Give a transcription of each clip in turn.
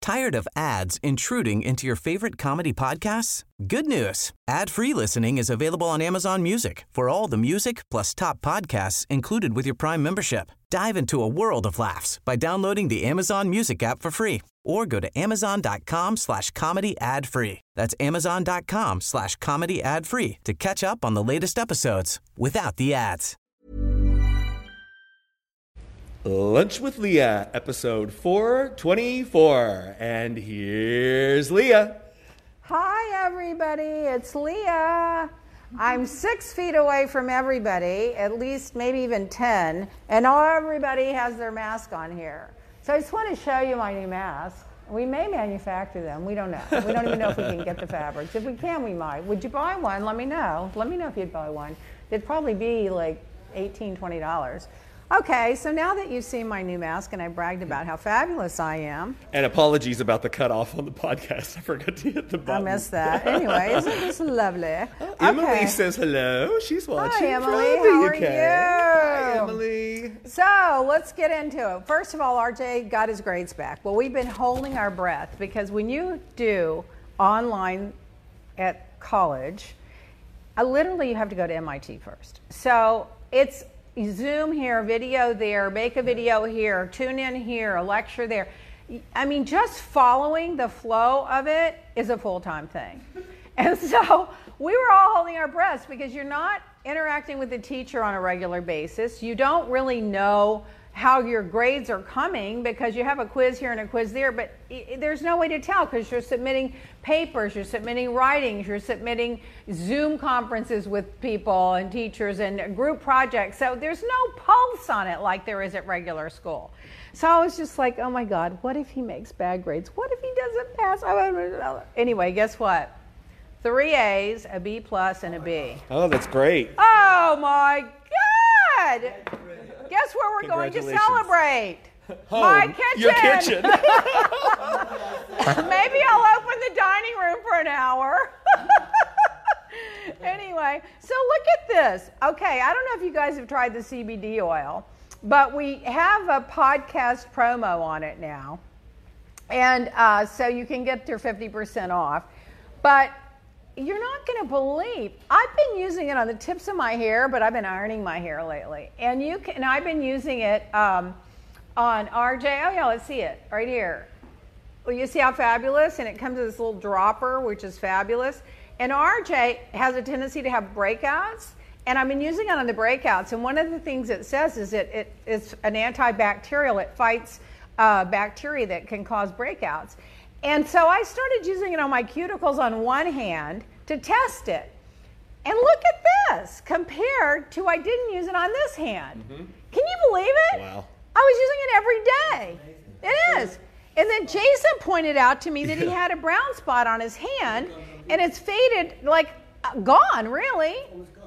Tired of ads intruding into your favorite comedy podcasts? Good news. Ad-free listening is available on Amazon Music for all the music plus top podcasts included with your Prime membership. Dive into a world of laughs by downloading the Amazon Music app for free or go to amazon.com/comedy ad-free. That's amazon.com/comedy ad-free to catch up on the latest episodes without the ads. Lunch with Leah, episode 424. And here's Leah. Hi, everybody. It's Leah. I'm 6 feet away from everybody, at least maybe even 10, and everybody has their mask on here. So I just want to show you my new mask. We may manufacture them. We don't know. We don't even know if we can get the fabrics. If we can, we might. Would you buy one? Let me know. Let me know if you'd buy one. It'd probably be like $18, $20. Okay, so now that you've seen my new mask and I bragged about how fabulous I am. And apologies about the cutoff on the podcast. I forgot to hit the button. I missed that. Anyway, isn't this lovely? Emily says hello. She's watching. Hi, Emily. From How the are UK. you? Hi, Emily. So let's get into it. First of all, RJ got his grades back. Well, we've been holding our breath because when you do online at college, literally you have to go to MIT first. So it's Zoom here, video there, make a video here, tune in here, a lecture there. I mean, just following the flow of it is a full-time thing. And so we were all holding our breaths because you're not interacting with the teacher on a regular basis. You don't really know how your grades are coming because you have a quiz here and a quiz there, but there's no way to tell because you're submitting papers, you're submitting writings, you're submitting Zoom conferences with people and teachers and group projects. So there's no pulse on it like there is at regular school. So I was just like, oh my God, what if he makes bad grades? What if he doesn't pass? Anyway, guess what? 3 A's, a B plus, and a B. Oh, that's great. Oh my God! Guess where we're going to celebrate? Home. My kitchen. Your kitchen. Maybe I'll open the dining room for an hour. Anyway, so look at this. Okay, I don't know if you guys have tried the CBD oil, but we have a podcast promo on it now. And so you can get your 50% off. But you're not going to believe, I've been using it on the tips of my hair, but I've been ironing my hair lately. And I've been using it on RJ. Oh yeah, let's see it right here. Well, you see how fabulous? And it comes with this little dropper, which is fabulous. And RJ has a tendency to have breakouts. And I've been using it on the breakouts. And one of the things it says is it's an antibacterial. It fights bacteria that can cause breakouts. And so I started using it on my cuticles on one hand to test it. And look at this compared to I didn't use it on this hand. Mm-hmm. Can you believe it? Wow. I was using it every day. It is. And then Jason pointed out to me that he had a brown spot on his hand and it's faded, like gone, really.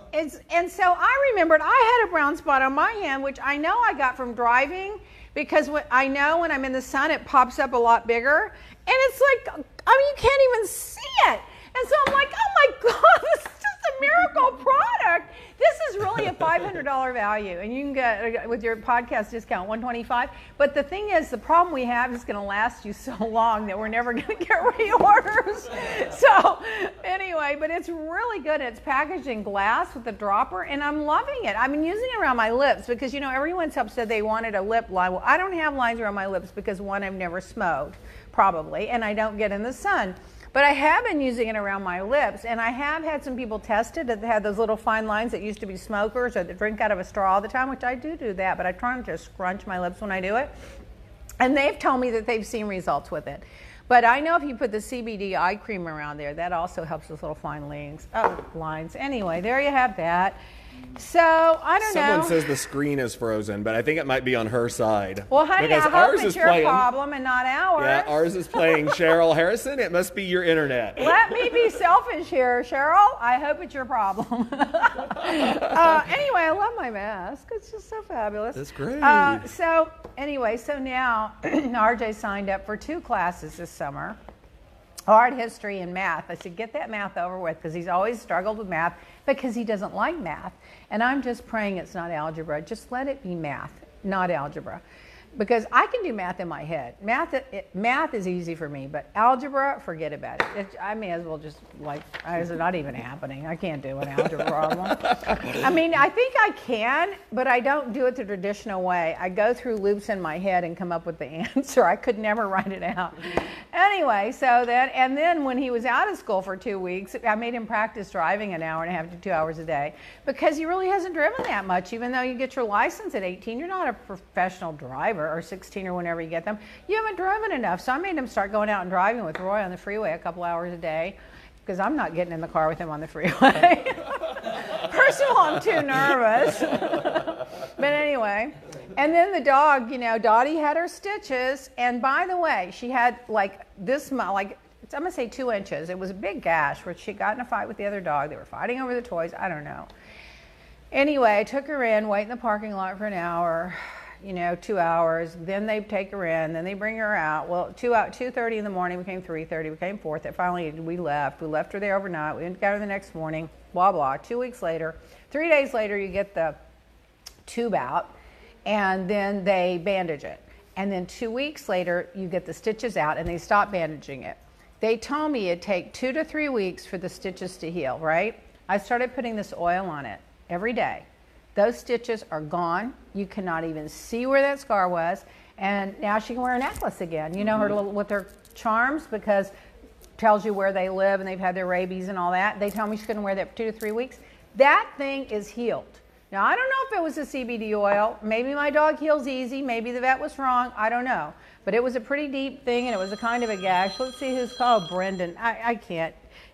And so I remembered I had a brown spot on my hand, which I know I got from driving because I know when I'm in the sun, it pops up a lot bigger. And it's like, I mean, you can't even see it. And so I'm like, oh my God, this is just a miracle product. This is really a $500 value. And you can get, with your podcast discount, $125. But the thing is, the problem we have is going to last you so long that we're never going to get reorders. So anyway, but it's really good. It's packaged in glass with a dropper, and I'm loving it. I've been using it around my lips because, you know, everyone's said they wanted a lip line. Well, I don't have lines around my lips because, one, I've never smoked, probably, and I don't get in the sun. But I have been using it around my lips, and I have had some people tested that had those little fine lines that used to be smokers or that drink out of a straw all the time, which I do that, but I try not to scrunch my lips when I do it. And they've told me that they've seen results with it. But I know if you put the CBD eye cream around there, that also helps those little fine lines. Anyway, there you have that. So, I don't know. Someone says the screen is frozen, but I think it might be on her side. Well, honey, because I hope it's your problem and not ours. Yeah, ours is playing Cheryl Harrison. It must be your internet. Let me be selfish here, Cheryl. I hope it's your problem. Anyway, I love my mask. It's just so fabulous. That's great. So now RJ signed up for 2 classes this summer. Art history and math. I said, get that math over with, because he's always struggled with math because he doesn't like math. And I'm just praying it's not algebra. Just let it be math, not algebra. because I can do math in my head. Math is easy for me, but algebra, forget about it. I may as well just it's not even happening. I can't do an algebra problem. I mean, I think I can, but I don't do it the traditional way. I go through loops in my head and come up with the answer. I could never write it out. Anyway, and then when he was out of school for 2 weeks, I made him practice driving an hour and a half to 2 hours a day, because he really hasn't driven that much. Even though you get your license at 18, you're not a professional driver, or 16 or whenever you get them. You haven't driven enough. So I made him start going out and driving with Roy on the freeway a couple hours a day, because I'm not getting in the car with him on the freeway. First of all, I'm too nervous. But anyway, and then the dog, Dottie had her stitches, and by the way, she had I'm gonna say 2 inches. It was a big gash where she got in a fight with the other dog. They were fighting over the toys. I don't know. Anyway, I took her in, wait in the parking lot for an hour, 2 hours. Then they take her in, then they bring her out. Well, 2:30 in the morning became 3:30, became 4. Finally, we left. We left her there overnight. We got her the next morning, blah, blah. 2 weeks later, 3 days later, you get the tube out, and then they bandage it. And then 2 weeks later, you get the stitches out, and they stop bandaging it. They told me it'd take 2 to 3 weeks for the stitches to heal, right? I started putting this oil on it every day. Those stitches are gone. You cannot even see where that scar was. And now she can wear a necklace again. Her little, with her charms, because it tells you where they live and they've had their rabies and all that. They tell me she's going to wear that for 2 to 3 weeks. That thing is healed. Now, I don't know if it was the CBD oil. Maybe my dog heals easy. Maybe the vet was wrong. I don't know. But it was a pretty deep thing, and it was a kind of a gash. Let's see who's called. Brendan. I can't.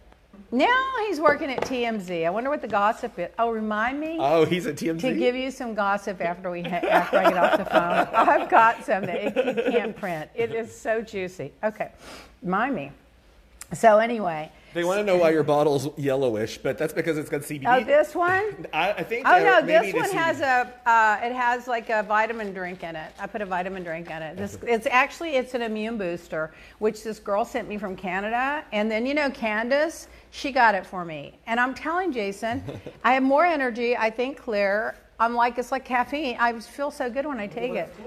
Now he's working at TMZ. I wonder what the gossip is. Oh, remind me. Oh, he's at TMZ? To give you some gossip after I get off the phone. I've got some that he can't print. It is so juicy. Okay, remind me. So anyway. They want to know why your bottle's yellowish, but that's because it's got CBD. Oh, this one? I think. Oh no, this one has it has like a vitamin drink in it. I put a vitamin drink in it. It's an immune booster, which this girl sent me from Canada, and then Candace, she got it for me, and I'm telling Jason, I have more energy. I think clearer. It's like caffeine. I feel so good when I take it.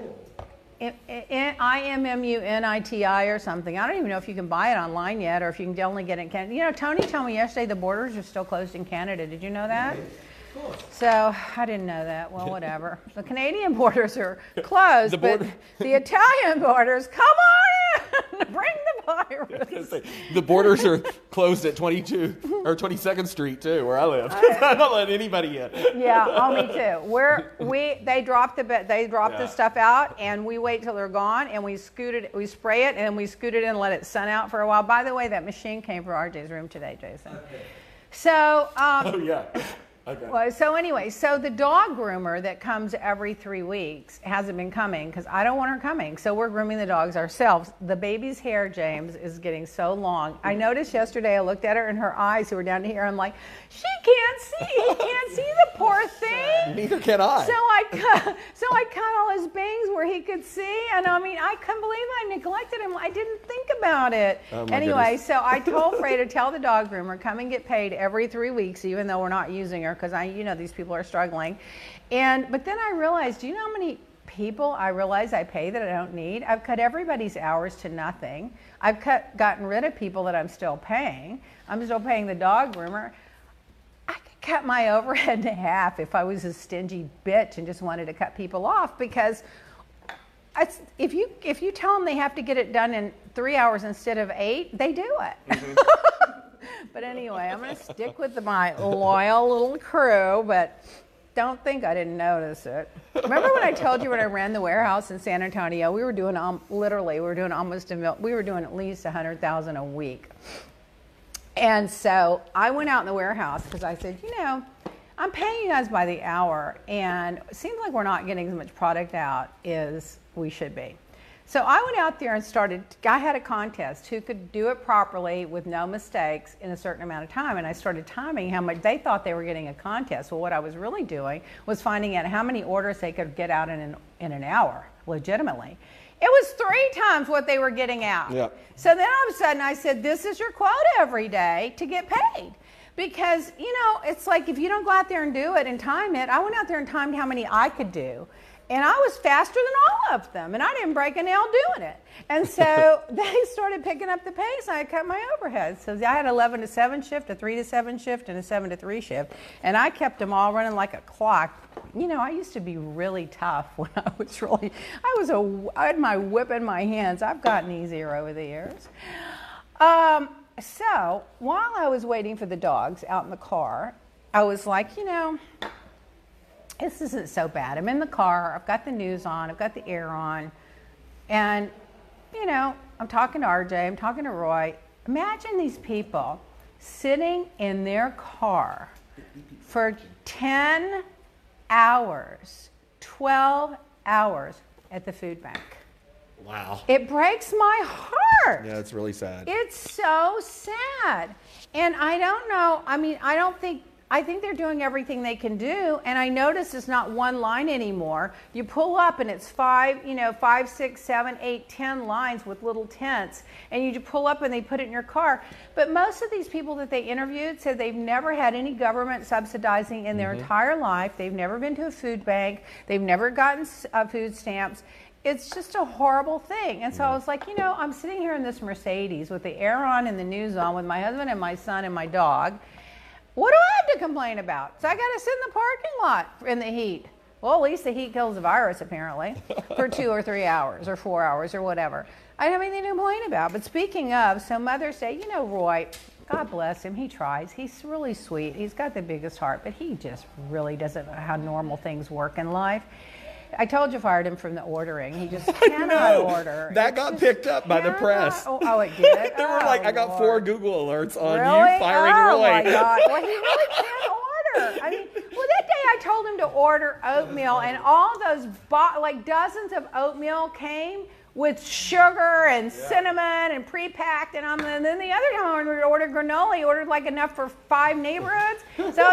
IMMUNITI or something. I don't even know if you can buy it online yet, or if you can only get it in Canada. Tony told me yesterday the borders are still closed in Canada. Did you know that? So I didn't know that. Well, whatever. The Canadian borders are closed, but the Italian borders, come on in, bring the virus. The borders are closed at 22nd Street too, where I live. I'm not letting anybody in. Yeah, me too. They drop the stuff out, and we wait till they're gone, and we spray it, and we scoot it in and let it sun out for a while. By the way, that machine came from RJ's room today, Jason. Okay. So. Oh yeah. Okay. Well, so the dog groomer that comes every 3 weeks hasn't been coming because I don't want her coming. So we're grooming the dogs ourselves. The baby's hair, James, is getting so long. I noticed yesterday, I looked at her and her eyes who were down to here. I'm like, she can't see. He can't see the poor thing. Neither can I. So I cut all his bangs where he could see. And I mean, I couldn't believe I neglected him. I didn't think about it. Oh, anyway, goodness. So I told Frey to tell the dog groomer, come and get paid every 3 weeks, even though we're not using her. Because these people are struggling. But then I realized, do you know how many people I realize I pay that I don't need? I've cut everybody's hours to nothing. I've gotten rid of people that I'm still paying. I'm still paying the dog groomer. I could cut my overhead in half if I was a stingy bitch and just wanted to cut people off, because if you tell them they have to get it done in 3 hours instead of 8, they do it. Mm-hmm. But anyway, I'm going to stick with my loyal little crew, but don't think I didn't notice it. Remember when I told you when I ran the warehouse in San Antonio, we were doing at least $100,000 a week. And so I went out in the warehouse because I said, I'm paying you guys by the hour, and it seems like we're not getting as much product out as we should be. So I went out there and I had a contest who could do it properly with no mistakes in a certain amount of time. And I started timing how much they thought they were getting a contest. Well, what I was really doing was finding out how many orders they could get out in an hour, legitimately. It was 3 times what they were getting out. Yep. So then all of a sudden I said, this is your quota every day to get paid. Because, it's like if you don't go out there and do it and time it, I went out there and timed how many I could do. And I was faster than all of them, and I didn't break a nail doing it. And so they started picking up the pace, and I cut my overhead. So I had 11 to 7 shift, a 3 to 7 shift, and a 7 to 3 shift. And I kept them all running like a clock. You know, I used to be really tough when I had my whip in my hands. I've gotten easier over the years. So while I was waiting for the dogs out in the car, I was like, you know, this isn't so bad. I'm in the car, I've got the news on, I've got the air on, and, you know, I'm talking to RJ, I'm talking to Roy. Imagine these people sitting in their car for 10 hours, 12 hours at the food bank. Wow. It breaks my heart. Yeah, it's really sad. It's so sad. And I don't know, I think they're doing everything they can do, and I notice it's not one line anymore. You pull up and it's 5, 6, 7, 8, 10 lines with little tents, and you pull up and they put it in your car. But most of these people that they interviewed said they've never had any government subsidizing in their entire life. They've never been to a food bank. They've never gotten food stamps. It's just a horrible thing. And so I was like, you know, I'm sitting here in this Mercedes with the air on and the news on with my husband and my son and my dog. What do I have to complain about? So I got to sit in the parking lot in the heat. Well, at least the heat kills the virus, apparently, for 2 or 3 hours or 4 hours or whatever. I don't have anything to complain about. But speaking of, so Mother's Day, you know, Roy, God bless him, he tries. He's really sweet. He's got the biggest heart, but he just really doesn't know how normal things work in life. I told you fired him from the ordering. He just cannot order. That got picked up by the press. Oh, it did? They were like, I got 4 Google alerts on really? you firing Roy. Oh, my God. Well, he really can't order. I mean, well, that day I told him to order oatmeal, and all those, like dozens of oatmeal came with sugar and cinnamon and pre-packed, and then the other time I ordered granola, he ordered like enough for 5 neighborhoods. So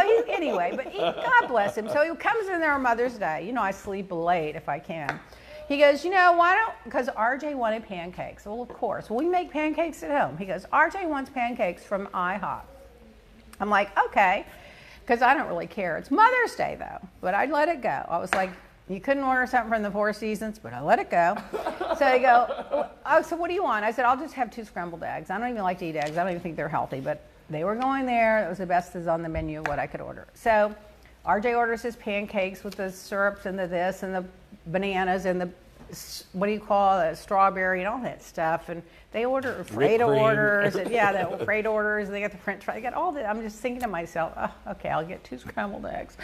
God bless him. So he comes in there on Mother's Day. You know, I sleep late if I can. He goes, you know, because RJ wanted pancakes. Well, of course. Well, we make pancakes at home. He goes, RJ wants pancakes from IHOP. I'm like, okay, because I don't really care. It's Mother's Day, though, but I'd let it go. I was like, you couldn't order something from the Four Seasons, but I let it go. So they go, oh, so what do you want? I said, I'll just have 2 scrambled eggs. I don't even like to eat eggs. I don't even think they're healthy, but they were going there. It was the best that's on the menu of what I could order. So RJ orders his pancakes with the syrups and the this and the bananas and the, what do you call it, strawberry and all that stuff. And they order Frito orders. And, yeah, the Frito orders. They got the French fries. They got all that. I'm just thinking to myself, oh, okay, I'll get 2 scrambled eggs.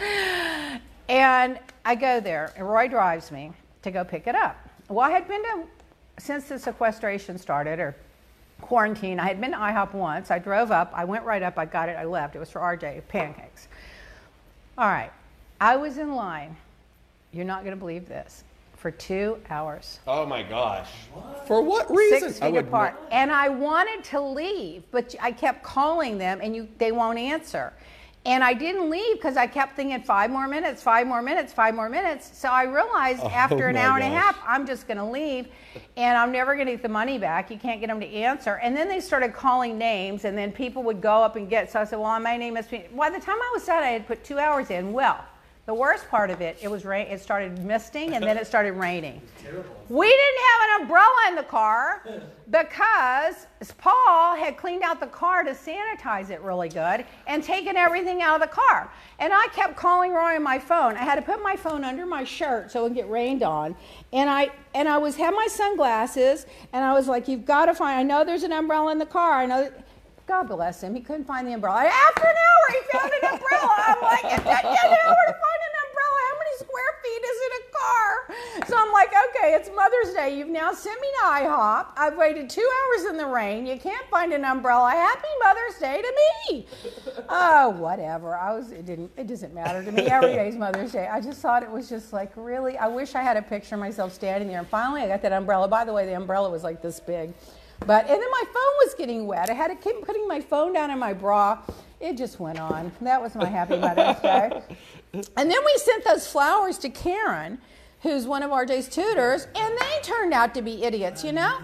And I go there, and Roy drives me to go pick it up. Well, I had been to, since the sequestration started, or quarantine, I had been to IHOP once. I drove up, I went right up, I got it, I left. It was for RJ, pancakes. All right, I was in line, you're not going to believe this, for 2 hours. Oh my gosh. What? For what reason? 6 feet apart. And I wanted to leave, but I kept calling them, and they won't answer. And I didn't leave because I kept thinking 5 more minutes, 5 more minutes, 5 more minutes. So I realized after an hour and a half, I'm just going to leave, and I'm never going to get the money back. You can't get them to answer. And then they started calling names, and then people would go up and get. So I said, well, my name is. By the time I was done, I had put 2 hours in. Well, the worst part of it, it started misting, and then it started raining. We didn't have an umbrella in the car because Paul had cleaned out the car to sanitize it really good and taken everything out of the car. And I kept calling Roy on my phone. I had to put my phone under my shirt so it would get rained on. And I had my sunglasses, and I was like, you've got to find, I know there's an umbrella in the car. I know. God bless him. He couldn't find the umbrella. After an hour, he found an umbrella. I'm like, it took you an hour to find an umbrella. How many square feet is in a car? So I'm like, okay, it's Mother's Day. You've now sent me to IHOP. I've waited 2 hours in the rain. You can't find an umbrella. Happy Mother's Day to me. Oh, whatever. It doesn't matter to me. Every day's Mother's Day. I just thought it was just like, really? I wish I had a picture of myself standing there. And finally, I got that umbrella. By the way, the umbrella was like this big. And then my phone was getting wet. I had to keep putting my phone down in my bra. It just went on. That was my happy Mother's Day. And then we sent those flowers to Karen, who's one of RJ's tutors, and they turned out to be idiots, you know?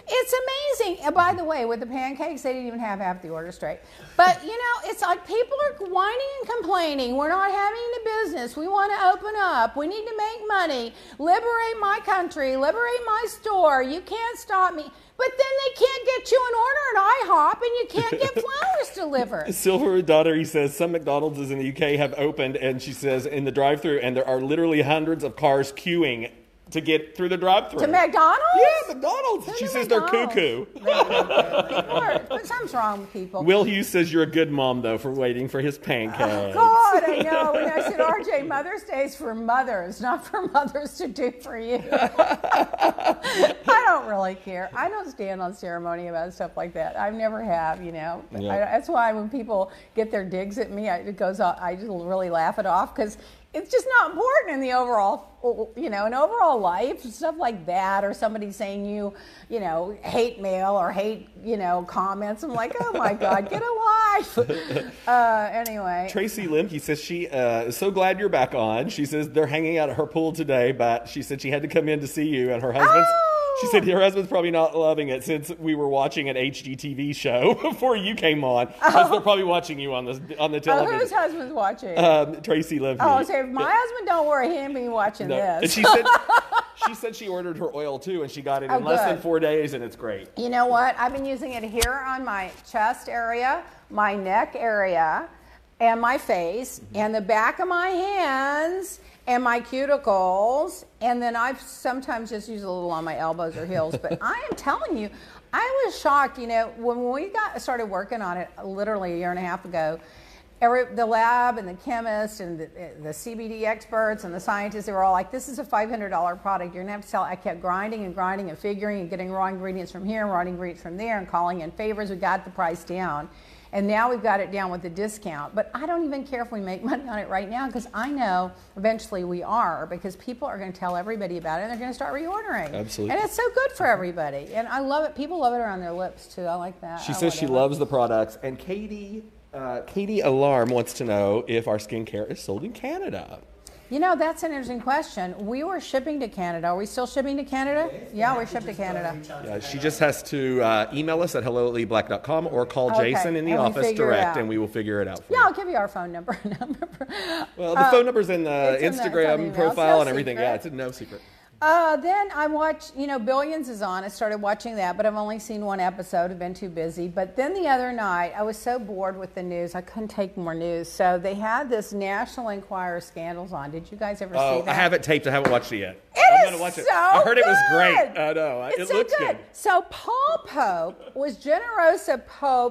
It's amazing. And by the way, with the pancakes, they didn't even have half the order straight. But, it's like people are whining and complaining. We're not having the business. We want to open up. We need to make money. Liberate my country. Liberate my store. You can't stop me. But then they can't get you an order at IHOP, and you can't get flowers delivered. Silver Daughtery says some McDonald's in the UK have opened, and she says in the drive-thru, and there are literally hundreds of cars queuing to get through the drive-thru. To McDonald's? Yeah, McDonald's. She says they're cuckoo. But something's wrong with people. Will Hughes says you're a good mom, though, for waiting for his pancakes. Oh, God, I know. And I said, RJ, Mother's Day is for mothers, not for mothers to do for you. I don't really care. I don't stand on ceremony about stuff like that. I never have, Yeah. That's why when people get their digs at me, I just really laugh it off, because it's just not important in the overall, in overall life, stuff like that, or somebody saying hate mail or hate, comments. I'm like, oh my God, get a life. Anyway. Tracy Limke says she is so glad you're back on. She says they're hanging out at her pool today, but she said she had to come in to see you, and her husband's. She said her husband's probably not loving it since we were watching an HGTV show before you came on. Because they're probably watching you on the television. Oh, whose husband's watching? Tracy Limke. Oh, so if my husband, don't worry, he ain't be watching this. And she said she ordered her oil too, and she got it in less than 4 days, and it's great. You know what? I've been using it here on my chest area, my neck area, and my face, and the back of my hands, and my cuticles, and then I sometimes just use a little on my elbows or heels. But I am telling you, I was shocked. When we started working on it, literally a year and a half ago, the lab and the chemists and the CBD experts and the scientists, they were all like, this is a $500 product. You're going to have to sell it. I kept grinding and figuring and getting raw ingredients from here and raw ingredients from there and calling in favors. We got the price down. And now we've got it down with the discount. But I don't even care if we make money on it right now, because I know eventually we are, because people are going to tell everybody about it and they're going to start reordering. Absolutely. And it's so good for everybody. And I love it. People love it around their lips, too. I like that. She says she loves the products. And Katie Alarm wants to know if our skincare is sold in Canada. That's an interesting question. We were shipping to Canada. Are we still shipping to Canada? Yeah, we ship to Canada. Yeah, she just has to email us at hello@leeblack.com or call Jason in the office direct, and we will figure it out for you. Yeah, I'll give you our phone number. Well, the phone number's in the Instagram profile and everything. Secret. Yeah, it's no secret. Then I watched, Billions is on. I started watching that, but I've only seen one episode. I've been too busy. But then the other night, I was so bored with the news, I couldn't take more news. So they had this National Enquirer scandals on. Did you guys ever see that? I have it taped. I haven't watched it yet. I'm going to watch it. So I heard good. It was great. I know. It so looks good. So Paul Pope was Generoso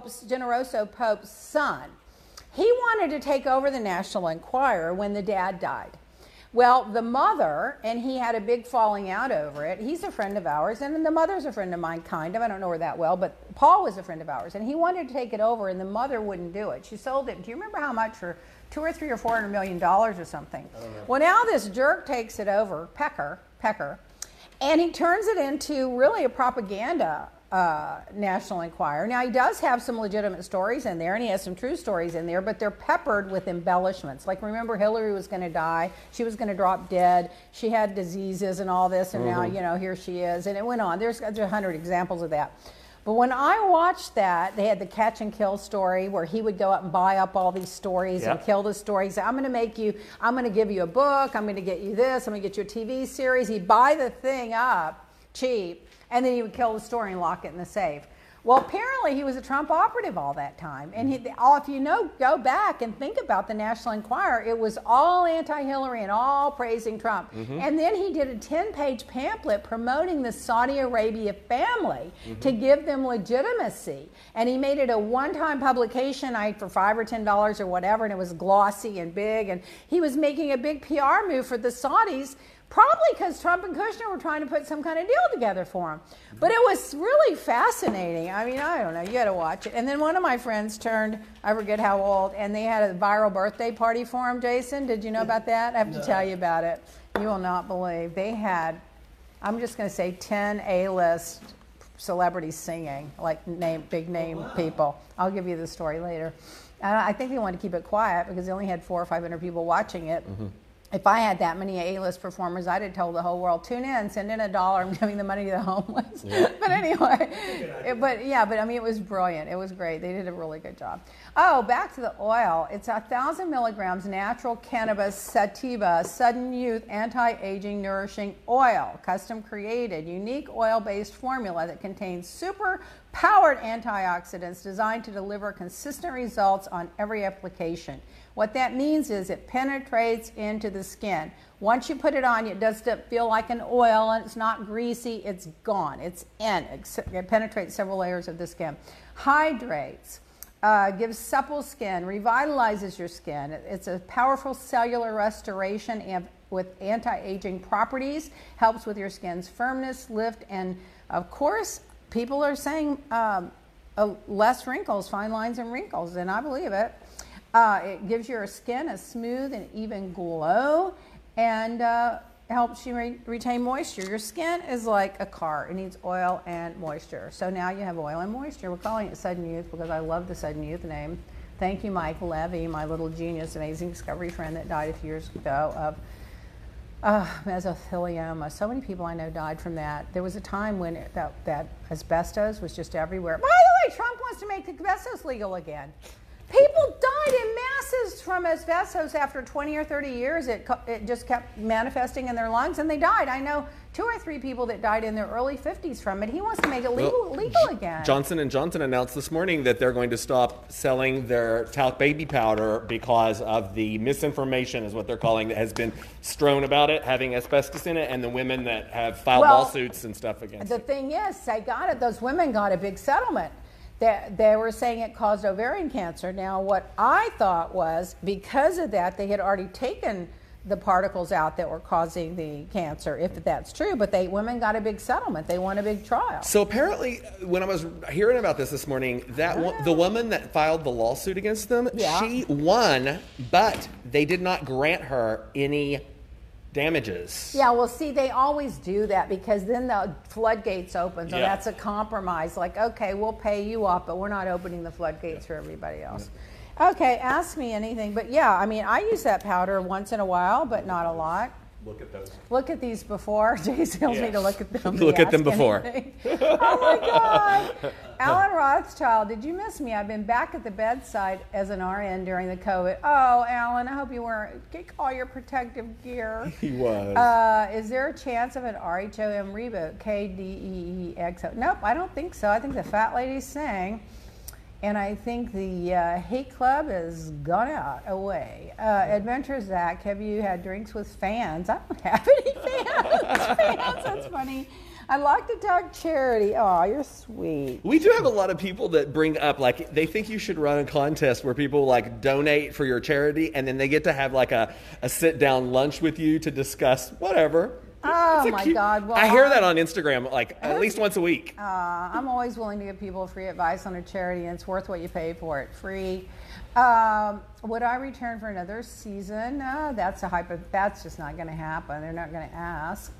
Pope's son. He wanted to take over the National Enquirer when the dad died. Well, the mother, and he had a big falling out over it. He's a friend of ours, and the mother's a friend of mine, kind of. I don't know her that well, but Paul was a friend of ours, and he wanted to take it over, and the mother wouldn't do it. She sold it. Do you remember how much? For $200 or $300 or $400 million or something. Well, now this jerk takes it over, Pecker, and he turns it into really a propaganda National Enquirer. Now, he does have some legitimate stories in there, and he has some true stories in there, but they're peppered with embellishments. Like, remember, Hillary was going to die. She was going to drop dead. She had diseases and all this, and now, here she is. And it went on. There's 100 examples of that. But when I watched that, they had the catch and kill story where he would go up and buy up all these stories and kill the stories. I'm going to give you a book. I'm going to get you this. I'm going to get you a TV series. He'd buy the thing up cheap, and then he would kill the story and lock it in the safe. Well, apparently he was a Trump operative all that time. And if you go back and think about the National Enquirer, it was all anti-Hillary and all praising Trump. And then he did a 10-page pamphlet promoting the Saudi Arabia family to give them legitimacy. And he made it a one-time publication for $5 or $10 or whatever, and it was glossy and big. And he was making a big PR move for the Saudis, probably because Trump and Kushner were trying to put some kind of deal together for him. But it was really fascinating. I mean, I don't know. You got to watch it. And then one of my friends turned, I forget how old, and they had a viral birthday party for him, Jason. Did you know about that? I have to tell you about it. You will not believe. They had, I'm just going to say 10 A-list celebrities singing, like big name people. I'll give you the story later. And I think they wanted to keep it quiet because they only had 400 or 500 people watching it. if I had that many A-list performers, I'd have told the whole world, tune in, send in $1, I'm giving the money to the homeless. Yeah. But anyway, but I mean, it was brilliant. It was great. They did a really good job. Oh, back to the oil. It's 1,000 milligrams natural cannabis sativa, sudden youth, anti-aging, nourishing oil, custom created, unique oil-based formula that contains super powered antioxidants designed to deliver consistent results on every application. What that means is it penetrates into the skin. Once you put it on, it doesn't feel like an oil and it's not greasy, it's gone. It's in. It penetrates several layers of the skin. Hydrates, gives supple skin, revitalizes your skin. It's a powerful cellular restoration with anti-aging properties, helps with your skin's firmness, lift, and of course, people are saying less wrinkles, fine lines and wrinkles, and I believe it. It gives your skin a smooth and even glow and helps you retain moisture. Your skin is like a car. It needs oil and moisture. So now you have oil and moisture. We're calling it Sudden Youth because I love the Sudden Youth name. Thank you, Mike Levy, my little genius, amazing discovery friend that died a few years ago of mesothelioma. So many people I know died from that. There was a time when that asbestos was just everywhere. By the way, Trump wants to make asbestos legal again. People died in masses from asbestos after 20 or 30 years. It just kept manifesting in their lungs and they died. I know 2 or 3 people that died in their early 50s from it. He wants to make it legal again. Johnson & Johnson announced this morning that they're going to stop selling their talc baby powder because of the misinformation, is what they're calling, that has been strewn about it, having asbestos in it, and the women that have filed lawsuits and stuff against it. The thing is, those women got a big settlement. They were saying it caused ovarian cancer. Now, what I thought was because of that, they had already taken the particles out that were causing the cancer, if that's true. But women got a big settlement. They won a big trial. So apparently, when I was hearing about this morning, the woman that filed the lawsuit against them, she won, but they did not grant her any damages. Yeah, well, see, they always do that because then the floodgates open. So that's a compromise. Like, okay, we'll pay you off, but we're not opening the floodgates for everybody else. Okay, ask me anything. But yeah, I mean, I use that powder once in a while, but not a lot. Look at those. Look at these before. Jay tells me to look at them. Look at them before. Oh my God. Alan Rothschild, did you miss me? I've been back at the bedside as an RN during the COVID. Oh, Alan, I hope you weren't. Get all your protective gear. He was. Is there a chance of an RHOM reboot? KDEEXO. Nope, I don't think so. I think the fat lady's saying. And I think the hate club is gone away. Adventure Zach, have you had drinks with fans? I don't have any fans. That's funny. I like to talk charity. Oh, you're sweet. We do have a lot of people that bring up, like, they think you should run a contest where people, like, donate for your charity, and then they get to have, like, a sit-down lunch with you to discuss whatever. Oh, my God. Well, I hear that on Instagram, like, at least once a week. I'm always willing to give people free advice on a charity, and it's worth what you pay for it. Free. Would I return for another season? No, that's just not going to happen. They're not going to ask.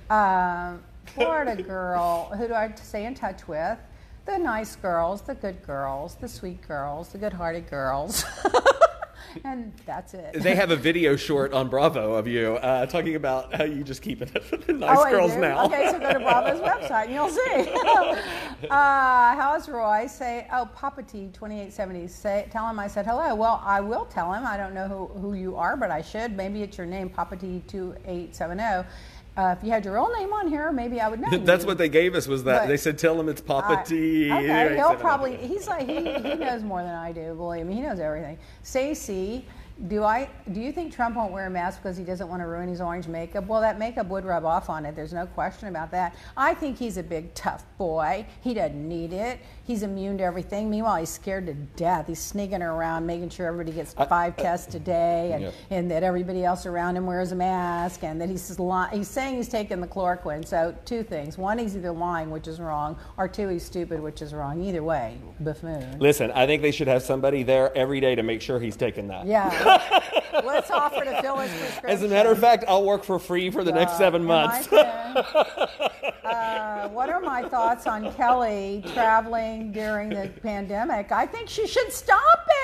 Florida girl, who do I stay in touch with? The nice girls, the good girls, the sweet girls, the good-hearted girls. And that's it. They have a video short on Bravo of you talking about how you just keep it with the nice girls now. Okay, so go to Bravo's website and you'll see. How's Roy? Say, Papa T 2870. Tell him I said hello. Well, I will tell him. I don't know who you are, but I should. Maybe it's your name, Papa T 2870. If you had your real name on here, maybe I would know. That's what they gave us, was that they said, tell him it's Papa T. Okay, he'll probably, he's like, he knows more than I do, believe me. He knows everything. Stacey, do you think Trump won't wear a mask because he doesn't want to ruin his orange makeup? Well, that makeup would rub off on it. There's no question about that. I think he's a big, tough boy. He doesn't need it. He's immune to everything. Meanwhile, he's scared to death. He's sneaking around, making sure everybody gets 5 tests a day, and that everybody else around him wears a mask, and that he's saying he's taking the chloroquine. So 2 things. 1, he's either lying, which is wrong, or 2, he's stupid, which is wrong. Either way, buffoon. Listen, I think they should have somebody there every day to make sure he's taking that. Yeah. Let's offer to fill his prescription. As a matter of fact, I'll work for free for the next 7 months. What are my thoughts on Kelly traveling during the pandemic? I think she should stop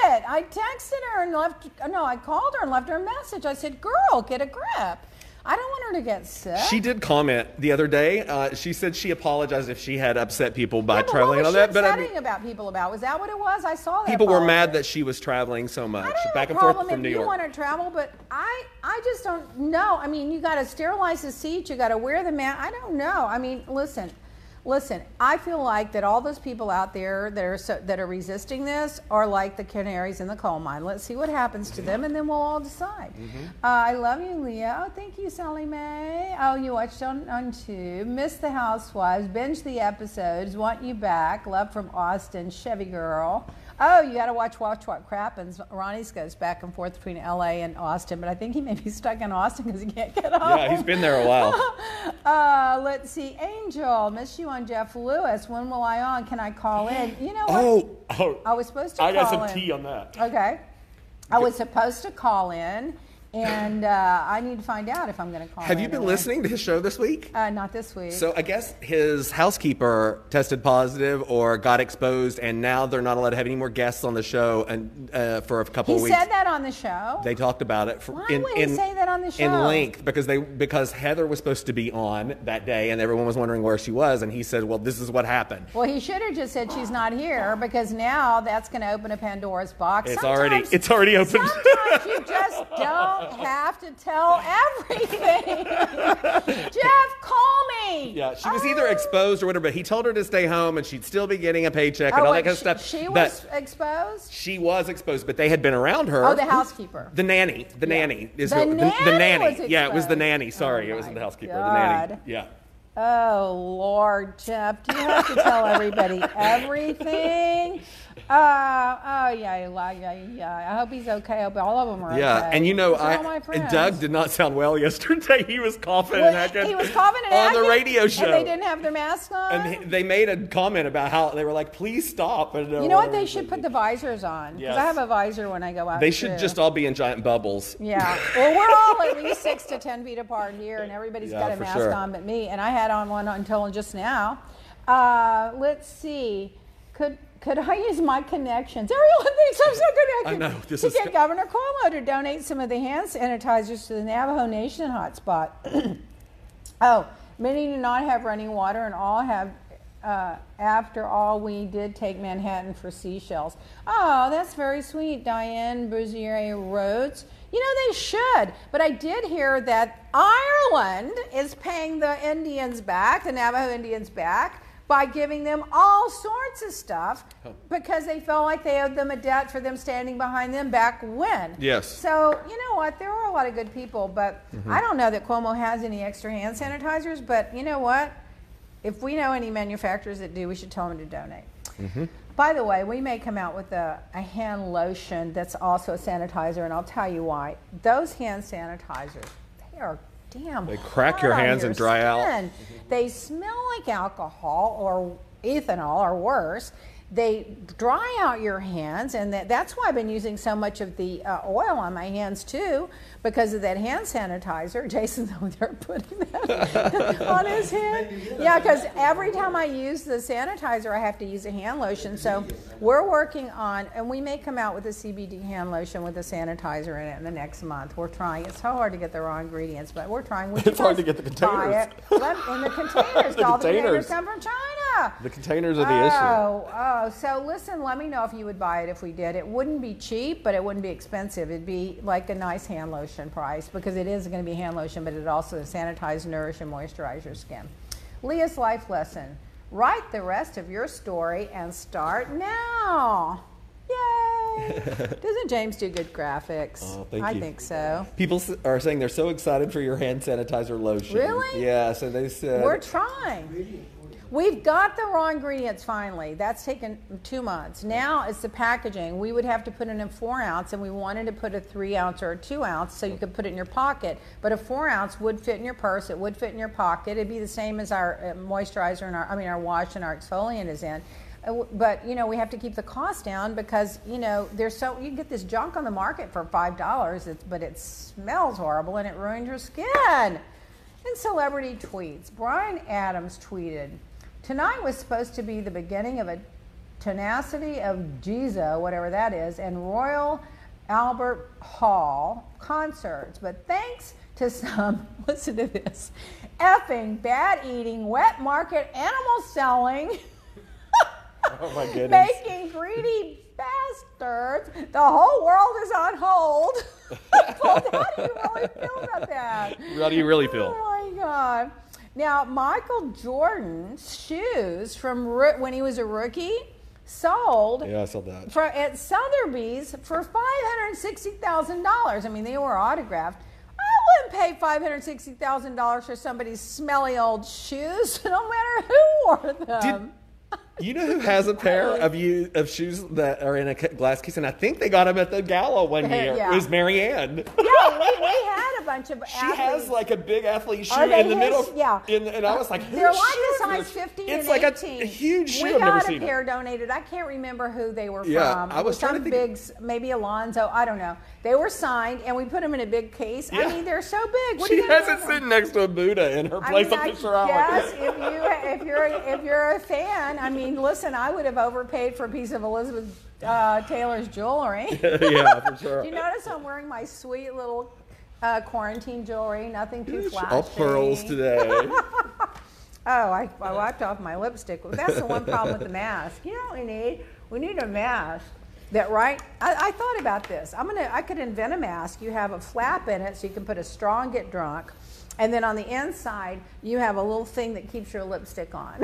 it. I texted her and I called her and left her a message. I said, girl, get a grip. I don't want her to get sick. She did comment the other day. She said she apologized if she had upset people by traveling and all that. But what was she upsetting about people about? Was that what it was? I saw that. People were mad that she was traveling so much, back and forth from New York. You want to travel, but I just don't know. I mean, you got to sterilize the seats. You got to wear the mask. I don't know. I mean, listen. I feel like that all those people out there that are resisting this are like the canaries in the coal mine. Let's see what happens to them, and then we'll all decide. I love you, Leah. Oh, thank you, Sally Mae. Oh, you watched on Tube. Missed the Housewives. Binge the episodes. Want you back. Love from Austin. Chevy Girl. Oh, you got to watch What Crappens. Ronnie's goes back and forth between L.A. and Austin, but I think he may be stuck in Austin because he can't get home. Yeah, he's been there a while. Let's see. Angel, miss you on Jeff Lewis. When will I on? Can I call in? You know what? Oh. I was supposed to call in. I got some tea on that. Okay. I was supposed to call in. And I need to find out if I'm going to call. Have you been listening to his show this week? Not this week. So I guess his housekeeper tested positive or got exposed, and now they're not allowed to have any more guests on the show and for a couple of weeks. He said that on the show? They talked about it. Why would he say that on the show? In length, because Heather was supposed to be on that day, and everyone was wondering where she was, and he said, well, this is what happened. Well, he should have just said she's not here, because now that's going to open a Pandora's box. It's already opened. Sometimes you just don't have to tell everything. Jeff, call me. Yeah, she was either exposed or whatever, but he told her to stay home and she'd still be getting a paycheck and all that kind of stuff. She was exposed? She was exposed, but they had been around her. Oh, the housekeeper. The nanny. The nanny. The nanny was exposed. Yeah, it was the nanny. Sorry, it wasn't the housekeeper. God. The nanny. Yeah. Oh, Lord, Jeff, do you have to tell everybody everything? Yeah. I hope he's okay. I hope all of them are okay. Yeah, and Doug did not sound well yesterday. He was coughing and acting. He was coughing and acting? On the radio show. And they didn't have their masks on? And they made a comment about how they were like, please stop. And, you know what? They should put the visors on. Because I have a visor when I go out. They should just all be in giant bubbles. Yeah. Well, we're all at least 6 to 10 feet apart here, and everybody's got a mask on but me. And I had on one until just now. Let's see. Could I use my connections? Everyone thinks I'm so connected. I know. Get Governor Cuomo to donate some of the hand sanitizers to the Navajo Nation hotspot. Oh, many do not have running water, and all have. After all, we did take Manhattan for seashells. Oh, that's very sweet, Diane Bruzier Rhodes. You know, they should. But I did hear that Ireland is paying the Indians back, the Navajo Indians back, by giving them all sorts of stuff because they felt like they owed them a debt for them standing behind them back when. Yes. So, you know what? There are a lot of good people, but I don't know that Cuomo has any extra hand sanitizers, but you know what? If we know any manufacturers that do, we should tell them to donate. By the way, we may come out with a hand lotion that's also a sanitizer, and I'll tell you why. Those hand sanitizers, they are damn They crack your hands and dry out. They smell like alcohol or ethanol or worse. They dry out your hands, and that's why I've been using so much of the oil on my hands too, because of that hand sanitizer. Jason's over there putting that on his hand. Yeah, because every time I use the sanitizer, I have to use a hand lotion. So we're working on, and we may come out with a CBD hand lotion with a sanitizer in it in the next month. We're trying. It's so hard to get the raw ingredients, but we're trying. It's hard to get the containers. And the containers. All the containers come from China. The containers are the issue. So listen, let me know if you would buy it if we did. It wouldn't be cheap, but it wouldn't be expensive. It'd be like a nice hand lotion price because it is going to be hand lotion, but it also sanitize, nourish, and moisturize your skin. Leah's life lesson. Write the rest of your story and start now. Yay! Doesn't James do good graphics? Oh, thank you. I think so. People are saying they're so excited for your hand sanitizer lotion. Really? Yeah, so they said... We're trying. We've got the raw ingredients finally. That's taken 2 months. Now it's the packaging. We would have to put it in 4 ounce, and we wanted to put a 3 ounce or a 2 ounce so you could put it in your pocket. But a 4 ounce would fit in your purse. It would fit in your pocket. It'd be the same as our moisturizer and our wash and our exfoliant is in. But you know, we have to keep the cost down because you know you can get this junk on the market for $5, but it smells horrible and it ruins your skin. And celebrity tweets. Bryan Adams tweeted, "Tonight was supposed to be the beginning of a Tenacity of Giza, whatever that is, and Royal Albert Hall concerts. But thanks to some, listen to this, effing, bad eating, wet market, animal selling, Oh my goodness. making greedy bastards, the whole world is on hold. How do you really feel about that? How do you really feel? Oh my God. Now, Michael Jordan's shoes from when he was a rookie sold Yeah, I saw that. at Sotheby's for $560,000. I mean, they were autographed. I wouldn't pay $560,000 for somebody's smelly old shoes, no matter who wore them. You know who has a pair of shoes that are in a glass case? And I think they got them at the gala one year. Yeah. It was Marianne. Yeah, we had a bunch of She athletes. has like a big athlete shoe Are they in the his? middle. Yeah. And I was like, whose They're like shoe a is size this? 15 It's and like 18. a huge shoe. We I've never got seen a pair it. donated. I can't remember who they were Yeah, from. I was trying to some think- big, maybe Alonzo. I don't know. They were signed, and we put them in a big case. Yeah. I mean, they're so big. What She are you gonna has do it with them? sitting next to a Buddha in her place I mean, up I the Shroud. guess if you're a fan, I mean, listen, I would have overpaid for a piece of Elizabeth Taylor's jewelry. Yeah, for sure. Do you notice I'm wearing my sweet little quarantine jewelry? Nothing too flashy. All pearls today. Oh, I wiped off my lipstick. That's the one problem with the mask. You know what we need? We need a mask that I thought about this. I could invent a mask. You have a flap in it so you can put a straw and get drunk. And then on the inside, you have a little thing that keeps your lipstick on.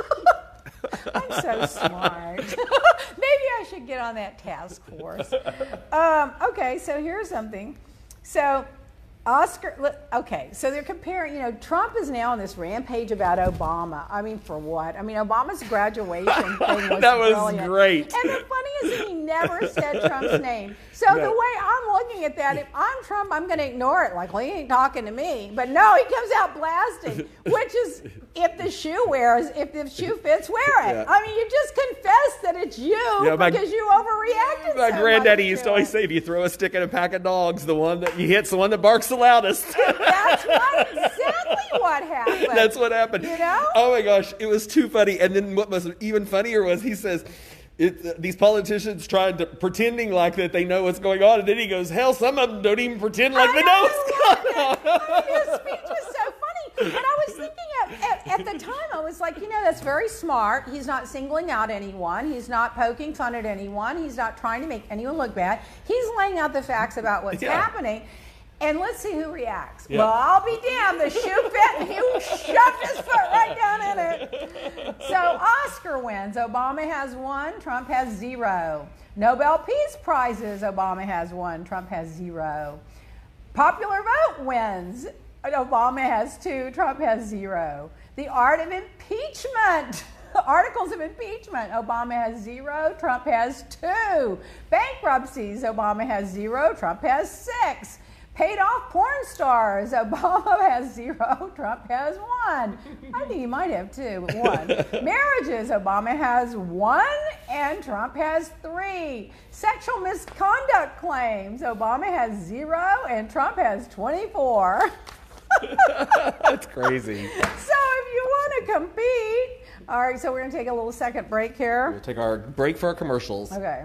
I'm so smart. Maybe I should get on that task force. Okay, so here's something. So so they're comparing, Trump is now on this rampage about Obama. I mean, for what? I mean, Obama's graduation thing was That was brilliant. great. And the funny is he never said Trump's name. So No. the way I'm looking at that, if I'm Trump, I'm going to ignore it. Like, well, he ain't talking to me. But no, he comes out blasting, which is if the shoe fits, wear it. Yeah. I mean, you just confess that it's you because you overreacted My so granddaddy much used to to always it. say, if you throw a stick at a pack of dogs, the one that you hit's the one that barks the loudest. That's exactly what happened. That's what happened. You know? Oh my gosh, it was too funny. And then what was even funnier was he says, these politicians pretending like that they know what's going on, and then he goes, hell, some of them don't even pretend like they know what's going on. His speech was so funny. And I was thinking at the time, I was like, that's very smart. He's not singling out anyone. He's not poking fun at anyone. He's not trying to make anyone look bad. He's laying out the facts about what's happening. And let's see who reacts. Yeah. Well, I'll be damned. The shoe fit and he shoved his foot right down in it. So Oscar wins. Obama has 1. Trump has 0. Nobel Peace Prizes. Obama has 1. Trump has 0. Popular vote wins. Obama has 2. Trump has 0. The art of impeachment. Articles of impeachment. Obama has 0. Trump has 2. Bankruptcies. Obama has 0. Trump has 6. Paid off porn stars. Obama has 0. Trump has 1. I think he might have 2, but 1. Marriages. Obama has 1 and Trump has 3. Sexual misconduct claims. Obama has 0 and Trump has 24. That's crazy. So if you want to compete, all right, so we're going to take a little second break here. We'll take our break for our commercials. Okay.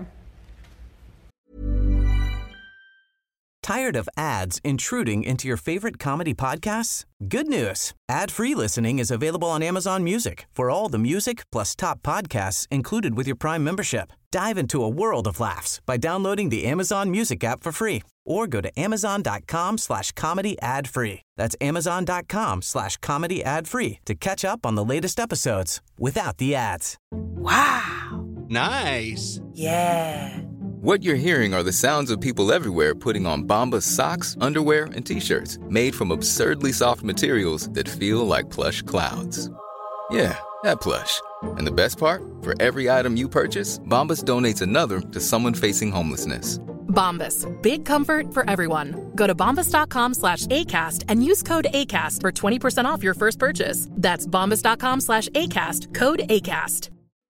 Tired of ads intruding into your favorite comedy podcasts? Good news. Ad-free listening is available on Amazon Music for all the music plus top podcasts included with your Prime membership. Dive into a world of laughs by downloading the Amazon Music app for free or go to amazon.com/comedy ad-free. That's amazon.com/comedy ad-free to catch up on the latest episodes without the ads. Wow. Nice. Yeah. What you're hearing are the sounds of people everywhere putting on Bombas socks, underwear, and T-shirts made from absurdly soft materials that feel like plush clouds. Yeah, that plush. And the best part? For every item you purchase, Bombas donates another to someone facing homelessness. Bombas. Big comfort for everyone. Go to bombas.com/ACAST and use code ACAST for 20% off your first purchase. That's bombas.com/ACAST. Code ACAST.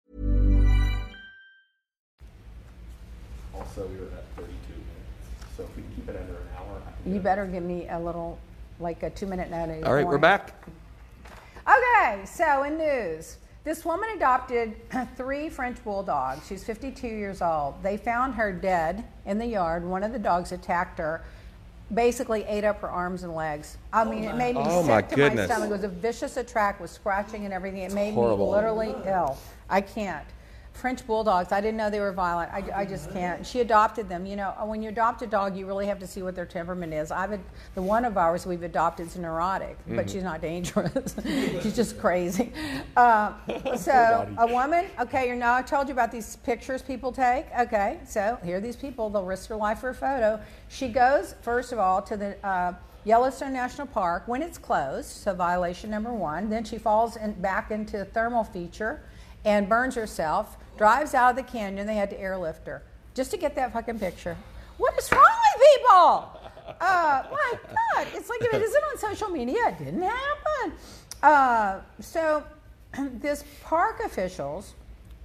Also, we were at 32 minutes. So if we can keep it under an hour, I can You better give me a little, like a 2-minute notice. All right, we're back. Okay, so in news, This woman adopted 3 French bulldogs. She's 52 years old. They found her dead in the yard. One of the dogs attacked her, basically ate up her arms and legs. I mean, it made me sick to my stomach. It was a vicious attack with scratching and everything. It made me literally ill. I can't. French bulldogs, I didn't know they were violent. I just can't. She adopted them. You know, when you adopt a dog, you really have to see what their temperament is. The one of ours we've adopted is neurotic, but she's not dangerous. She's just crazy. So a woman, okay, I told you about these pictures people take. Okay, so here are these people. They'll risk their life for a photo. She goes, first of all, to the Yellowstone National Park when it's closed, so violation number 1. Then she falls back into a thermal feature and burns herself. Drives out of the canyon. They had to airlift her just to get that fucking picture. What is wrong with people? My God, it's like if it isn't on social media, it didn't happen. So this park officials,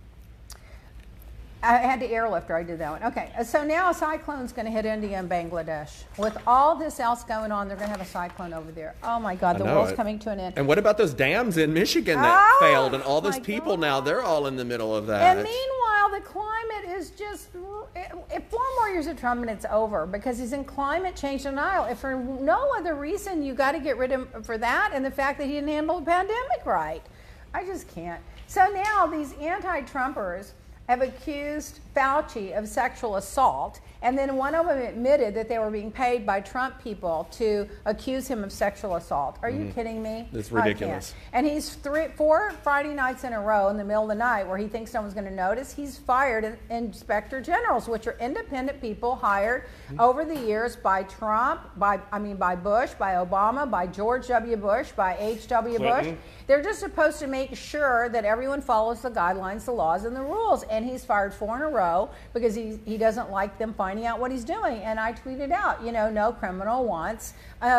I had to airlift her. I did that one. Okay, so now a cyclone's going to hit India and Bangladesh. With all this else going on, they're going to have a cyclone over there. Oh my God, the world's coming to an end. And what about those dams in Michigan that failed, and all those people now, they're all in the middle of that. And meanwhile, the climate is just, 4 more years of Trump and it's over, because he's in climate change denial. If for no other reason, you got to get rid of him for that and the fact that he didn't handle the pandemic right. I just can't. So now these anti-Trumpers have accused Fauci of sexual assault, and then one of them admitted that they were being paid by Trump people to accuse him of sexual assault. Are you kidding me? It's ridiculous. And he's 4 Friday nights in a row in the middle of the night where he thinks no one's going to notice. He's fired inspector generals, which are independent people hired over the years by Trump, by Bush, by Obama, by George W. Bush, by H.W. Bush. They're just supposed to make sure that everyone follows the guidelines, the laws, and the rules. And he's fired 4 in a row because he doesn't like them finding out what he's doing. And I tweeted out, no criminal wants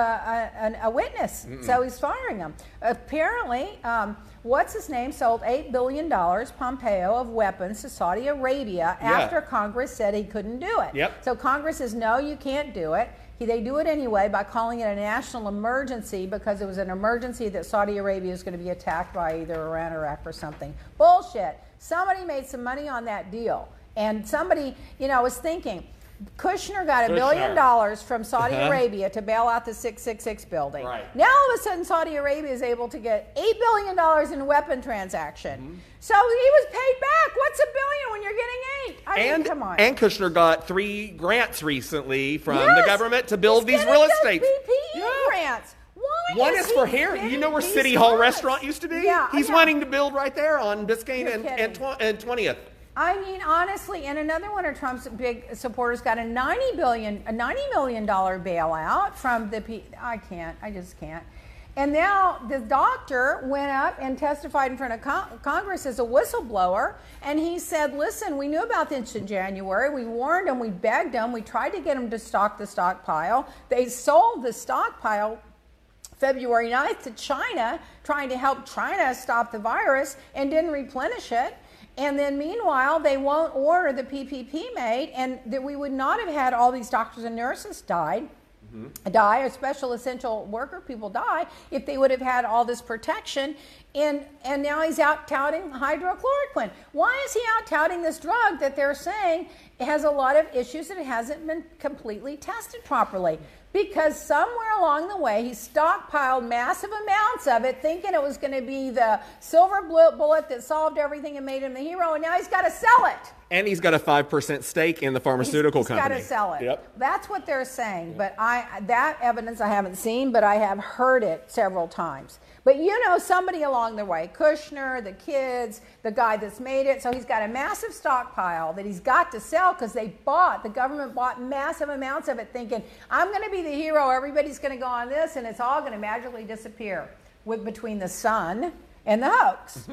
a witness. So he's firing them. Apparently, what's his name sold $8 billion, Pompeo, of weapons to Saudi Arabia after Congress said he couldn't do it. Yep. So Congress says, no, you can't do it. They do it anyway by calling it a national emergency because it was an emergency that Saudi Arabia is going to be attacked by either Iran or Iraq or something. Bullshit. Somebody made some money on that deal. And somebody, was thinking, Kushner got $1 billion from Saudi Arabia to bail out the 666 building. Right. Now all of a sudden Saudi Arabia is able to get $8 billion in weapon transaction. So he was paid back. What's $1 billion when you're getting 8? I mean, come on. And Kushner got 3 grants recently from the government to build these real estate grants. One is for here. You know where City Hall Restaurant used to be? Yeah, He's wanting to build right there on Biscayne and 20th. I mean, honestly, and another one of Trump's big supporters got a $90 million bailout from the I just can't. And now the doctor went up and testified in front of Congress as a whistleblower, and he said, listen, we knew about this in January. We warned them. We begged them. We tried to get them to stock the stockpile. They sold the stockpile February 9th to China, trying to help China stop the virus, and didn't replenish it. And then meanwhile, they won't order the PPP made, and that we would not have had all these doctors and nurses die, or special essential worker people die, if they would have had all this protection. And now he's out touting hydrochloroquine. Why is he out touting this drug that they're saying has a lot of issues that it hasn't been completely tested properly? Because somewhere along the way, he stockpiled massive amounts of it, thinking it was going to be the silver bullet that solved everything and made him the hero, and now he's got to sell it. And he's got a 5% stake in the pharmaceutical company. He's got to sell it. Yep. That's what they're saying. But that evidence I haven't seen, but I have heard it several times. But somebody along the way, Kushner, the kids, the guy that's made it. So he's got a massive stockpile that he's got to sell because the government bought massive amounts of it thinking, I'm going to be the hero, everybody's going to go on this, and it's all going to magically disappear between the sun and the hoax.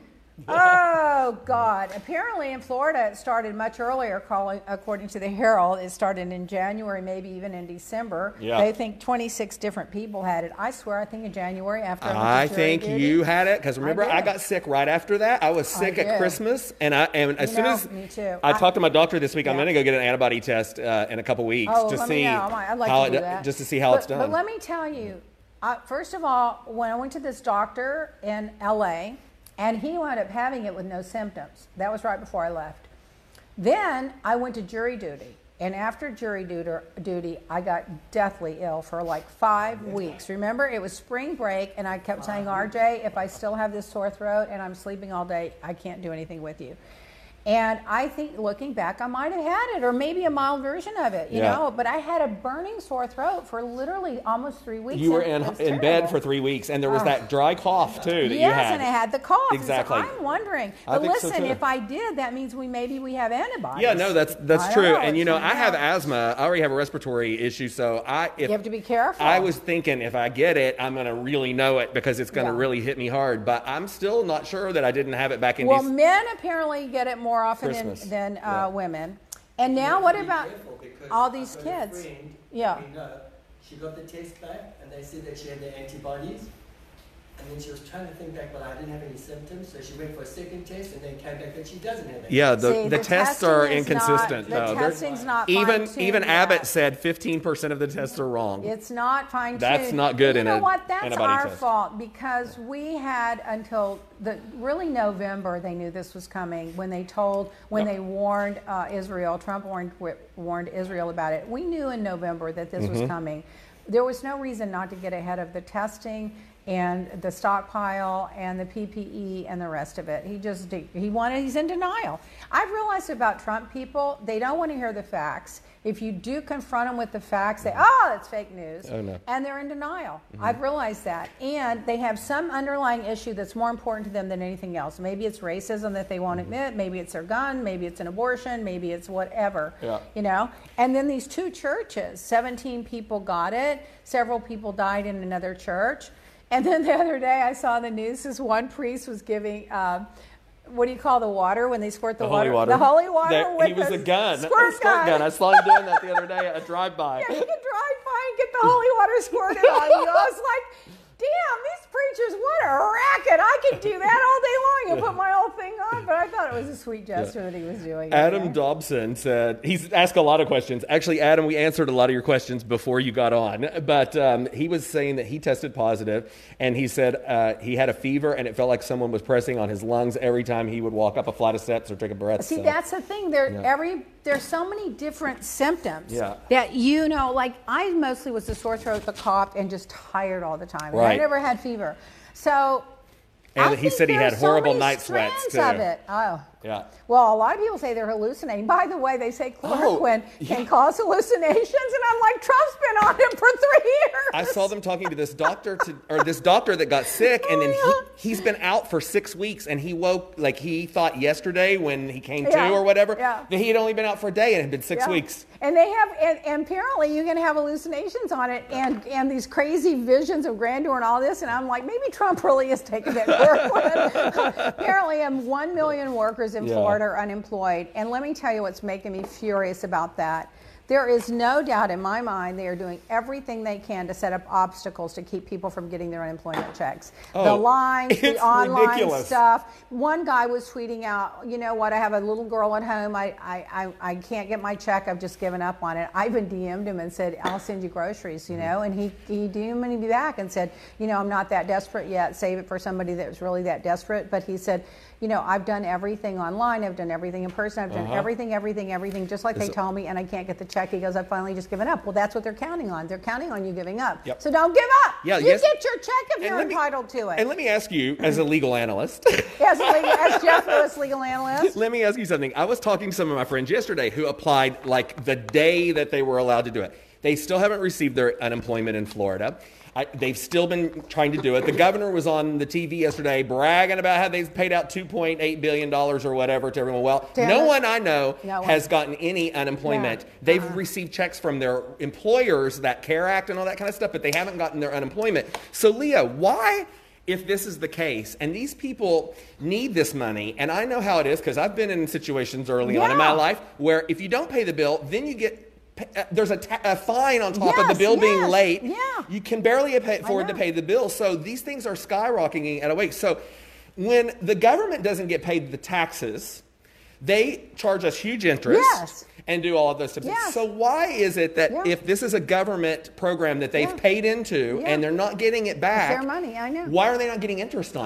Oh, God. Apparently in Florida, it started much earlier, according to the Herald. It started in January, maybe even in December. Yeah. They think 26 different people had it. I swear, I think in January after I think you had it, because remember, I got sick right after that. I was sick at Christmas, and as soon as me too. I talked to my doctor this week, I'm going to go get an antibody test in a couple weeks to see just to see how it's done. But let me tell you, first of all, when I went to this doctor in L.A., And he wound up having it with no symptoms. That was right before I left. Then I went to jury duty. And after jury duty, I got deathly ill for like 5 weeks. Remember, it was spring break, and I kept saying, RJ, if I still have this sore throat and I'm sleeping all day, I can't do anything with you. And I think, looking back, I might have had it, or maybe a mild version of it, you know. But I had a burning sore throat for literally almost 3 weeks. You were in bed for 3 weeks, and there was that dry cough, too, that you had. Yes, and I had the cough. Exactly. So I'm wondering. But listen, if I did, that means maybe we have antibodies. Yeah, no, that's true. And, I have asthma. I already have a respiratory issue, so you have to be careful. I was thinking if I get it, I'm going to really know it because it's going to really hit me hard. But I'm still not sure that I didn't have it back in Well, men apparently get it more often than women. And now what about all these kids? She got the test back and they said that she had the antibodies. And then she was trying to think back, well, I didn't have any symptoms, so she went for a second test and then came back that she doesn't have any. Yeah, the tests are inconsistent. The testing's not fine-tuned. Even Abbott said 15% of the tests are wrong. It's not fine-tuned. That's not good in a antibody test. You know what? That's our fault, because we had until really November they knew this was coming when they warned Israel. Trump warned Israel about it. We knew in November that this was coming. There was no reason not to get ahead of the testing and the stockpile and the PPE and the rest of it. He's in denial. I've realized about Trump people, they don't want to hear the facts. If you do confront them with the facts, they, that's fake news. Oh, no. And they're in denial. I've realized that. And they have some underlying issue that's more important to them than anything else. Maybe it's racism that they won't admit. Maybe it's their gun. Maybe it's an abortion. Maybe it's whatever. Yeah. And then these 2 churches, 17 people got it. Several people died in another church. And then the other day I saw the news, this one priest was giving, what do you call the water when they squirt the water? Holy water. The holy water with he was a gun. Squirt gun. I saw him doing that the other day at a drive-by. Yeah, you can drive by and get the holy water squirted on you. I was like, damn, these preachers, what a racket. I could do that all day long and put my whole thing on. But I thought it was a sweet gesture that he was doing. Adam Dobson said, he's asked a lot of questions. Actually, Adam, we answered a lot of your questions before you got on. But he was saying that he tested positive, and he said he had a fever, and it felt like someone was pressing on his lungs every time he would walk up a flight of steps or take a breath. See, that's the thing. There's so many different symptoms that like I mostly was the sore throat, the cough, and just tired all the time. Right. I never had fever. So and he said he had horrible night sweats too. Of it. Oh. Yeah. Well, a lot of people say they're hallucinating. By the way, they say chloroquine can cause hallucinations, and I'm like, Trump's been on him for 3 years. I saw them talking to this doctor that got sick, and then he's been out for 6 weeks, and he woke, like he thought yesterday when he came to or whatever, that he had only been out for a day and it had been 6 weeks. And they have, and apparently you can have hallucinations on it, and these crazy visions of grandeur and all this, and I'm like, maybe Trump really is taking that chloroquine. Apparently, 1 million workers in Florida are unemployed, and let me tell you what's making me furious about that. There is no doubt in my mind they are doing everything they can to set up obstacles to keep people from getting their unemployment checks. The lines, the online stuff. One guy was tweeting out, you know what, I have a little girl at home. I can't get my check. I've just given up on it. I even DM'd him and said, I'll send you groceries, and he DM'd me back and said, I'm not that desperate yet. Save it for somebody that was really that desperate. But he said, I've done everything online. I've done everything in person. I've done everything, just like they told me, and I can't get the check. He goes, I've finally just given up. Well, that's what they're counting on. They're counting on you giving up. Yep. So don't give up. Yeah, you get your check if you're entitled to it. And let me ask you, as a legal analyst. as Jeff Lewis, legal analyst. Let me ask you something. I was talking to some of my friends yesterday who applied like the day that they were allowed to do it. They still haven't received their unemployment in Florida. They've still been trying to do it. The governor was on the TV yesterday bragging about how they've paid out $2.8 billion or whatever to everyone. Well, no one I know has gotten any unemployment. Yeah. They've received checks from their employers, that CARE Act and all that kind of stuff, but they haven't gotten their unemployment. So, Leah, why, if this is the case, and these people need this money, and I know how it is because I've been in situations early on in my life where if you don't pay the bill, then you get there's a fine on top of the bill being late. Yeah. You can barely afford to pay the bill. So these things are skyrocketing at a rate. So when the government doesn't get paid the taxes, they charge us huge interest and do all of those stuff. So why is it that if this is a government program that they've paid into and they're not getting it back, it's their money, I know. Why are they not getting interest on it?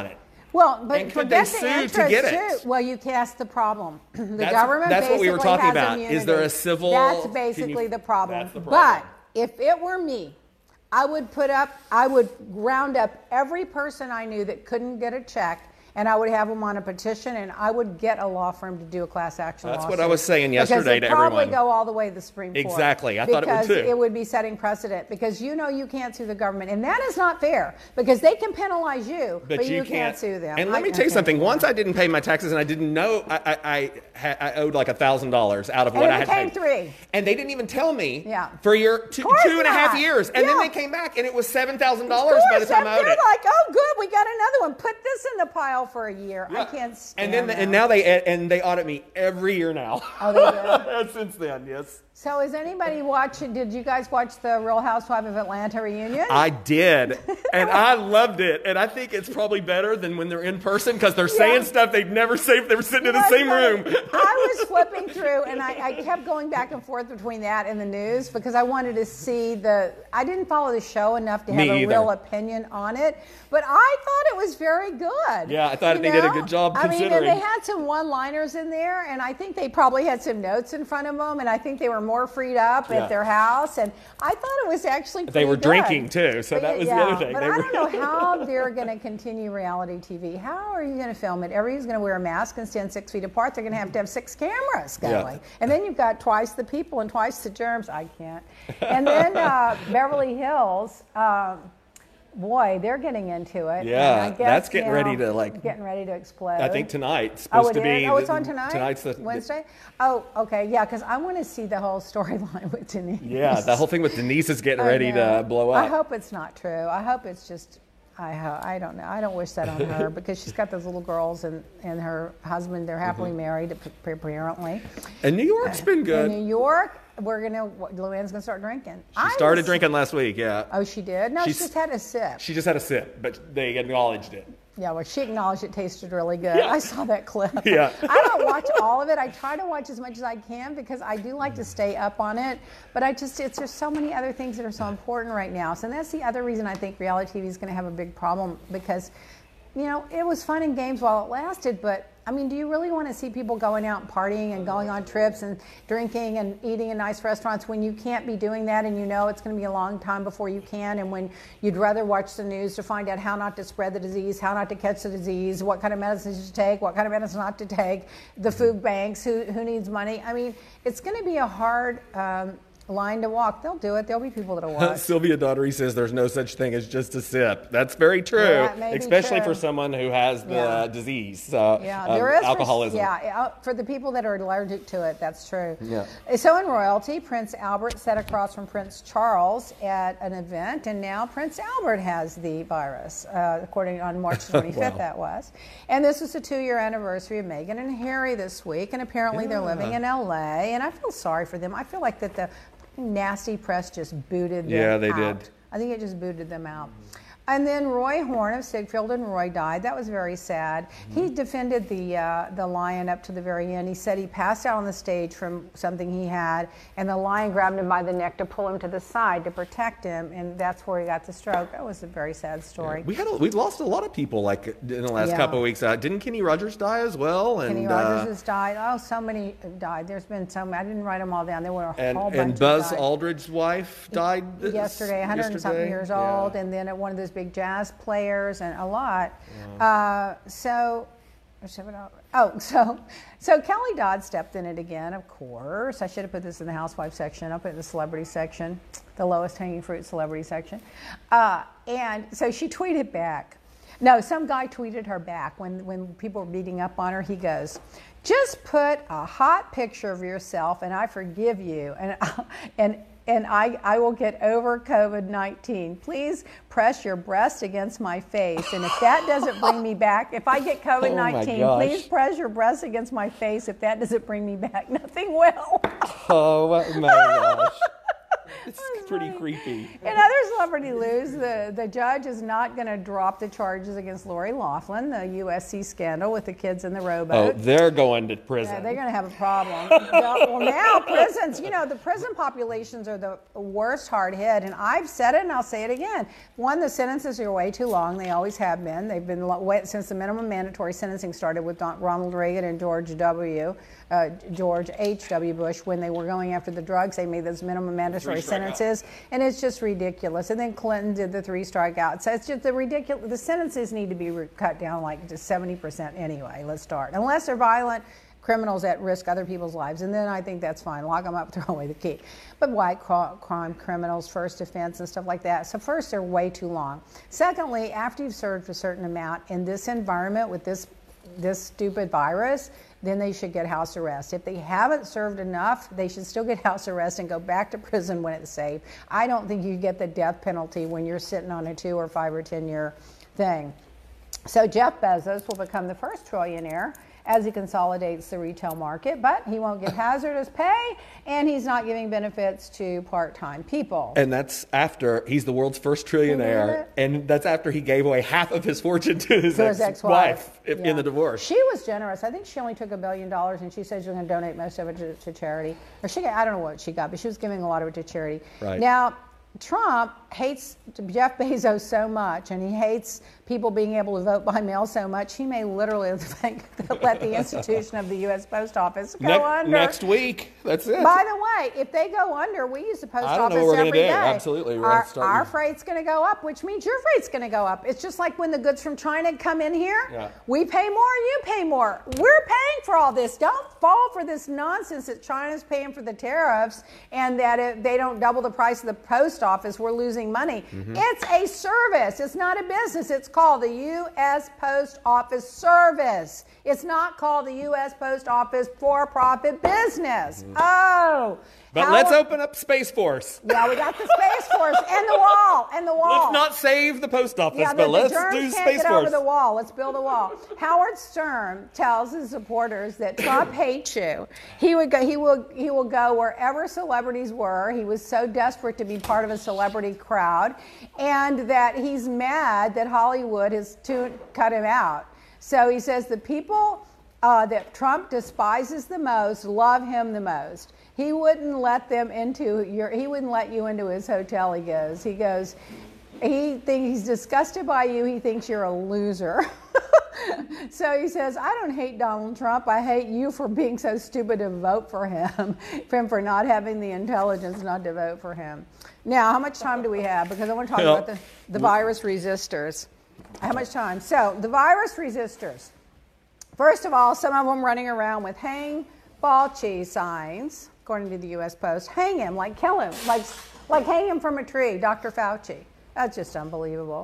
Well, but And could they forget the sue interest to get it? too. Well, you cast the problem. The That's- government that's what we were basically talking has about. immunity. Is there a civil- That's can basically you- the problem. That's the problem. But if it were me, I would round up every person I knew that couldn't get a check, and I would have them on a petition, and I would get a law firm to do a class action That's lawsuit. what I was saying yesterday because to probably everyone. go all the way to the Supreme Court. Exactly. I thought it would because too. it would be setting precedent, because you know you can't sue the government, and that is not fair, because they can penalize you, but you can't sue them. And let me tell you something. Once I didn't pay my taxes, and I didn't know I owed like $1,000 out of what And I it had became paid. $3. And they didn't even tell me Yeah. for two course and a half not. years. And then Yeah. they came back, and it was $7,000 Of by the course, time I owed they're it. like, oh, good, we got another one. Put this in the pile for a year. I Yeah. can't stand And then them. and now they audit me every year now. Oh, they do? Since then, yes. So is anybody watching? Did you guys watch the Real Housewives of Atlanta reunion? I did, and I loved it. And I think it's probably better than when they're in person because they're saying stuff they'd never say if they were sitting in the same room. I was flipping through, and I kept going back and forth between that and the news because I wanted to see I didn't follow the show enough to have Me a either. real opinion on it, but I thought it was very good. Yeah, I thought You they did a know? good job I mean, considering. and they had some one-liners in there, and I think they probably had some notes in front of them, and I think they were more freed up Yeah. at their house, and I thought it was actually They pretty were good. drinking, too, so that was the other thing. But They I were- don't know how they're going to continue reality TV. How are you going to film it? Everybody's going to wear a mask and stand 6 feet apart. They're going to have 6 cameras going. Yeah. And then you've got twice the people and twice the germs. I can't. And then Beverly Hills, boy, they're getting into it. Yeah, And I guess that's getting now, ready to, like- getting ready to explode. I think tonight's Oh, supposed it to be. is? Oh, it's on tonight? Tonight's the Wednesday? Oh, okay. Yeah, because I want to see the whole storyline with Denise. Yeah, the whole thing with Denise is getting I ready know. to blow up. I hope it's not true. I hope it's just, I don't know. I don't wish that on her because she's got those little girls and her husband. They're happily married, apparently. And New York's been good. In New York, Luann's going to start drinking. She started drinking last week, yeah. Oh, she did? No, she She's- just had a sip. She just had a sip, but they acknowledged it. Yeah, well, she acknowledged it tasted really good. Yeah. I saw that clip. Yeah. I don't watch all of it. I try to watch as much as I can because I do like to stay up on it. But there's so many other things that are so important right now. So that's the other reason I think reality TV is going to have a big problem because, you know, it was fun and games while it lasted, but I mean, do you really want to see people going out and partying and going on trips and drinking and eating in nice restaurants when you can't be doing that and you know it's going to be a long time before you can, and when you'd rather watch the news to find out how not to spread the disease, how not to catch the disease, what kind of medicines to take, what kind of medicines not to take, the food banks, who needs money? I mean, it's going to be a hard line to walk. They'll do it. There'll be people that'll watch. Sylvia Daughtery says there's no such thing as just a sip. That's very true, That may be especially true. for someone who has the Yeah. disease, There is alcoholism. for the people that are allergic to it, that's true. Yeah. So in royalty, Prince Albert sat across from Prince Charles at an event, and now Prince Albert has the virus, according on March 25th. Wow. That was, and this is the 2-year anniversary of Meghan and Harry this week, and apparently they're living in LA, and I feel sorry for them. I feel like that the nasty press just booted them Yeah, they out. did. I think it just booted them out. And then Roy Horn of Sigfield and Roy died. That was very sad. He defended the lion up to the very end. He said he passed out on the stage from something he had, and the lion grabbed him by the neck to pull him to the side to protect him, and that's where he got the stroke. That was a very sad story. We lost a lot of people like in the last Yeah. couple of weeks. Didn't Kenny Rogers die as well? And Kenny Rogers has died. Oh, so many died. There's been so many. I didn't write them all down. There were a whole bunch and of Buzz died. Aldridge's wife died Yesterday, 100 and something years Yeah. old, and then at one of those big jazz players, and a lot. So Kelly Dodd stepped in it again, of course. I should have put this in the housewife section. I'll put it in the celebrity section, the lowest hanging fruit celebrity section. And so she tweeted back. No, some guy tweeted her back when people were beating up on her. He goes, "Just put a hot picture of yourself and I forgive you. And I will get over COVID-19. Please press your breast against my face. And if that doesn't bring me back, if I get COVID-19, gosh. please press your breast against my face. If that doesn't bring me back, nothing will." Oh my gosh. pretty creepy. In other celebrity news, the judge is not going to drop the charges against Lori Loughlin, the USC scandal with the kids in the rowboat. Oh, they're going to prison. Yeah, they're going to have a problem. Well, now prisons, the prison populations are the worst hard hit, and I've said it and I'll say it again. One, the sentences are way too long. They always have been. They've been since the minimum mandatory sentencing started with Ronald Reagan and George H.W. Bush when they were going after the drugs. They made those minimum mandatory sentences, and it's just ridiculous. And then Clinton did the 3 strikeouts. So it's just ridiculous. The sentences need to be cut down like to 70% anyway. Let's start. Unless they're violent criminals that risk other people's lives, and then I think that's fine. Lock them up, throw away the key. But white crime criminals, first offense and stuff like that. So first, they're way too long. Secondly, after you've served a certain amount in this environment with this stupid virus, then they should get house arrest. If they haven't served enough, they should still get house arrest and go back to prison when it's safe. I don't think you get the death penalty when you're sitting on a 2 or 5 or 10 year thing. So Jeff Bezos will become the first trillionaire as he consolidates the retail market, but he won't give hazardous pay, and he's not giving benefits to part-time people. And that's after he's the world's first trillionaire, and that's after he gave away half of his fortune to his ex-wife in the divorce. She was generous. I think she only took $1 billion, and she said she was going to donate most of it to charity. Or I don't know what she got, but she was giving a lot of it to charity. Right. Now, Trump hates Jeff Bezos so much, and he hates people being able to vote by mail so much, he may literally let the institution of the U.S. Post Office go under. Next week. That's it. By the way, if they go under, we use the post office every day. I don't know what we're going to do. Absolutely. Our freight's going to go up, which means your freight's going to go up. It's just like when the goods from China come in here. Yeah. We pay more, you pay more. We're paying for all this. Don't fall for this nonsense that China's paying for the tariffs and that if they don't double the price of the post office, we're losing money. Mm-hmm. It's a service. It's not a business. It's called the U.S. Post Office Service. It's not called the U.S. Post Office for-profit business. Mm-hmm. Oh. But let's open up Space Force. Yeah, we got the Space Force and the wall. Let's not save the post office, yeah, but let's Germs do can't Space get Force. Over the wall. Let's build a wall. Howard Stern tells his supporters that Trump hates you. He will go wherever celebrities were. He was so desperate to be part of a celebrity crowd, and that he's mad that Hollywood has cut him out. So he says the people that Trump despises the most love him the most. He wouldn't let them he wouldn't let you into his hotel, he goes. He thinks he's disgusted by you. He thinks you're a loser. So he says, I don't hate Donald Trump. I hate you for being so stupid to vote for him, for not having the intelligence not to vote for him. Now, how much time do we have? Because I want to talk about the virus resistors. How much time? So the virus resistors. First of all, some of them running around with hang Fauci signs, according to the U.S. Post. Hang him, like kill him, like hang him from a tree, Dr. Fauci. That's just unbelievable.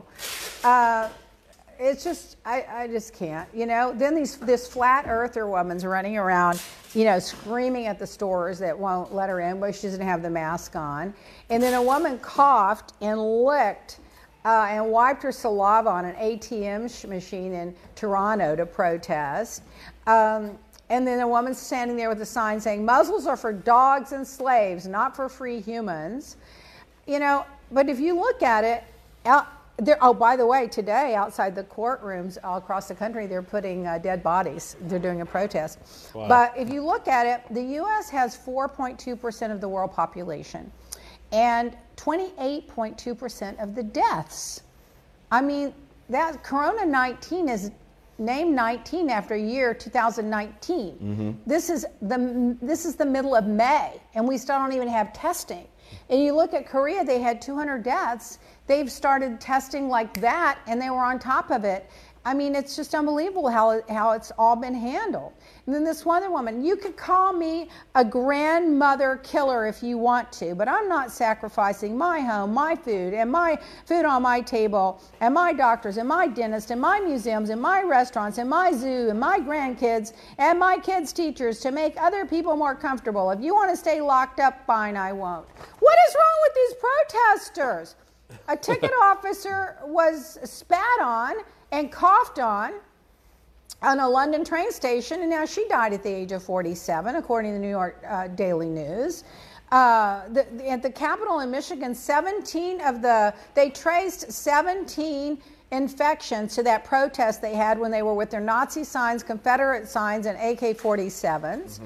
It's just, I just can't, Then this flat earther woman's running around, screaming at the stores that won't let her in, but she doesn't have the mask on. And then a woman coughed and licked and wiped her saliva on an ATM machine in Toronto to protest. And then a woman's standing there with a sign saying, muzzles are for dogs and slaves, not for free humans. But if you look at it, by the way, today outside the courtrooms all across the country, they're putting dead bodies. They're doing a protest. Wow. But if you look at it, the U.S. has 4.2% of the world population and 28.2% of the deaths. I mean, that Corona-19 is named 19 after year 2019. Mm-hmm. This is the middle of May, and we still don't even have testing. And you look at Korea, they had 200 deaths. They've started testing like that, and they were on top of it. I mean, it's just unbelievable how it's all been handled. And then this other woman, you could call me a grandmother killer if you want to, but I'm not sacrificing my home, my food, and my food on my table, and my doctors, and my dentist, and my museums, and my restaurants, and my zoo, and my grandkids, and my kids' teachers to make other people more comfortable. If you want to stay locked up, fine, I won't. What is wrong with these protesters? A ticket officer was spat on and coughed on, on a London train station, and now she died at the age of 47, according to the New York Daily News. At the Capitol in Michigan, they traced 17 infections to that protest they had when they were with their Nazi signs, Confederate signs, and AK-47s.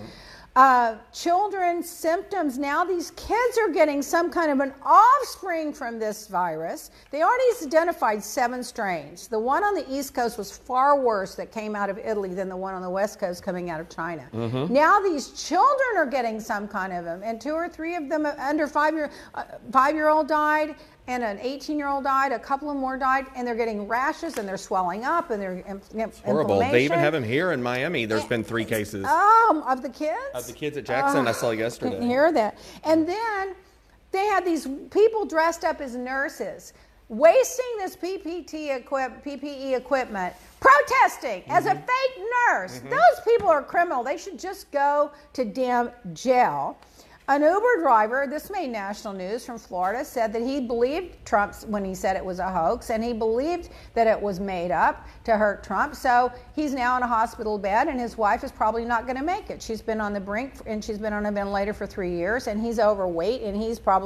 Children's symptoms. Now these kids are getting some kind of an offspring from this virus. They already identified 7 strains. The one on the East Coast was far worse that came out of Italy than the one on the West Coast coming out of China. Now these children are getting some kind of them, and 2 or 3 of them under 5-year-old died, and an 18-year-old died, a couple of more died, and they're getting rashes, and they're swelling up, and they're horrible. They even have them here in Miami. There's been 3 cases. Of the kids? Of the kids at Jackson, I saw yesterday. Couldn't hear that. And then they had these people dressed up as nurses, wasting this PPE equipment, protesting as a fake nurse. Those people are criminal. They should just go to damn jail. An Uber driver, this made national news, from Florida, said that he believed Trump when he said it was a hoax, and he believed that it was made up to hurt Trump. So he's now in a hospital bed, and his wife is probably not going to make it. She's been on the brink, and she's been on a ventilator for 3 years, and he's overweight, and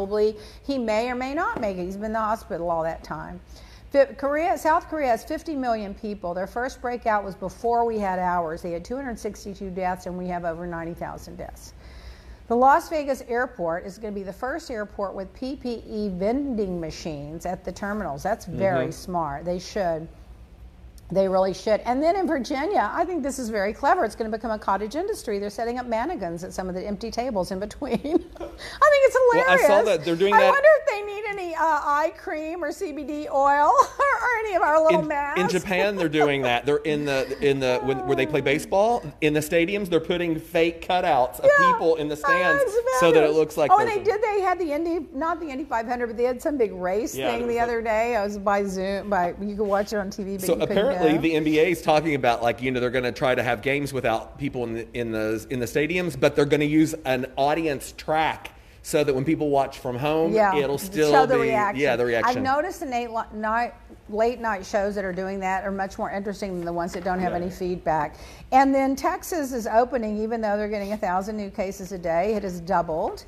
he may or may not make it. He's been in the hospital all that time. South Korea has 50 million people. Their first breakout was before we had ours. They had 262 deaths, and we have over 90,000 deaths. The Las Vegas airport is going to be the first airport with PPE vending machines at the terminals. That's very smart. They should. They really should. And then in Virginia, I think this is very clever. It's going to become a cottage industry. They're setting up mannequins at some of the empty tables in between. I think it's hilarious. Well, I saw that they're doing that. I wonder if they need any eye cream or CBD oil or any of our little masks. In Japan, they're doing that. They're where they play baseball in the stadiums. They're putting fake cutouts of people in the stands so that it looks like. Oh, and they had the not the Indy 500, but they had some big race thing the other day. I was by Zoom. You could watch it on TV. But so apparently, the NBA is talking about they're going to try to have games without people in the stadiums, but they're going to use an audience track so that when people watch from home, it'll still show the be reaction. The reaction. I've noticed the late night shows that are doing that are much more interesting than the ones that don't have any feedback. And then Texas is opening, even though they're getting 1,000 new cases a day. It has doubled.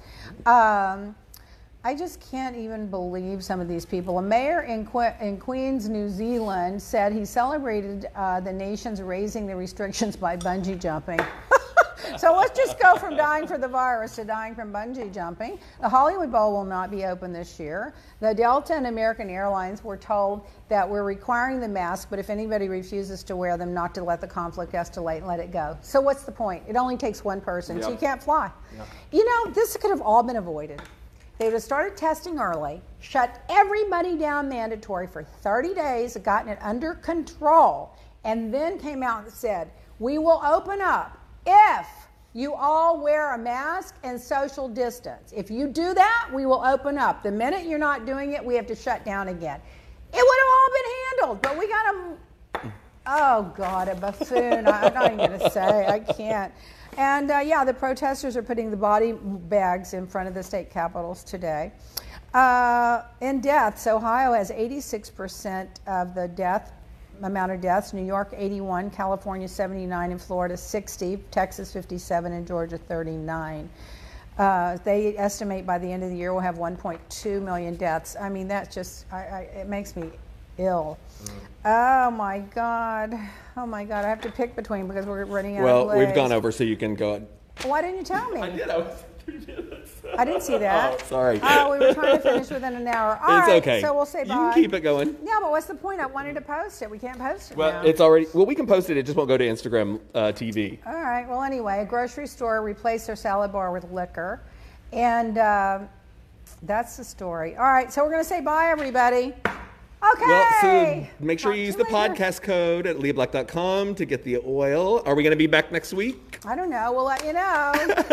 I just can't even believe some of these people. A mayor in Queens, New Zealand, said he celebrated the nation's raising the restrictions by bungee jumping. So let's just go from dying for the virus to dying from bungee jumping. The Hollywood Bowl will not be open this year. The Delta and American Airlines were told that we're requiring the mask, but if anybody refuses to wear them, not to let the conflict escalate and let it go. So what's the point? It only takes one person, so you can't fly. This could have all been avoided. They would have started testing early, shut everybody down mandatory for 30 days, gotten it under control, and then came out and said, we will open up if you all wear a mask and social distance. If you do that, we will open up. The minute you're not doing it, we have to shut down again. It would have all been handled, but we got oh God, a buffoon. I'm not even going to say, I can't. And the protesters are putting the body bags in front of the state capitals today. In deaths, Ohio has 86% of the amount of deaths. New York 81, California 79, and Florida 60, Texas 57, and Georgia 39. They estimate by the end of the year we'll have 1.2 million deaths. I mean, that's just, it makes me ill. Oh my God. I have to pick between because we're running out of Well, we've gone over, so you can go. Why didn't you tell me? I did. I was 3 minutes. I didn't see that. Oh, sorry. Oh, we were trying to finish within an hour. All right, okay. So we'll say bye. You can keep it going. Yeah, but what's the point? I wanted to post it. We can't post it now. It's already. Well, we can post it. It just won't go to Instagram TV. All right. Well, anyway, a grocery store replaced their salad bar with liquor, and that's the story. All right. So we're going to say bye, everybody. Okay. Well, so make sure you use the podcast code at leahblack.com to get the oil. Are we going to be back next week? I don't know. We'll let you know.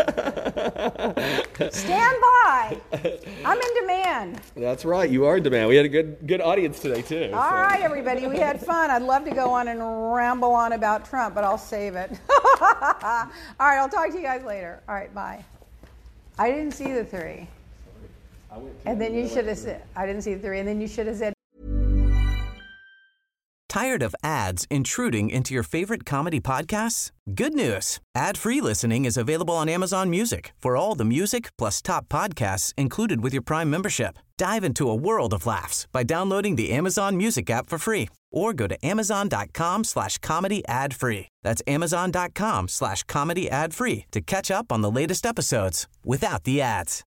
Stand by. I'm in demand. That's right. You are in demand. We had a good audience today, too. All right, everybody. We had fun. I'd love to go on and ramble on about Trump, but I'll save it. All right. I'll talk to you guys later. All right. Bye. I didn't see the 3. And then you should have said, I didn't see the 3. And then you should have said, Tired of ads intruding into your favorite comedy podcasts? Good news. Ad-free listening is available on Amazon Music for all the music plus top podcasts included with your Prime membership. Dive into a world of laughs by downloading the Amazon Music app for free or go to amazon.com/comedy ad-free. That's amazon.com/comedy ad-free to catch up on the latest episodes without the ads.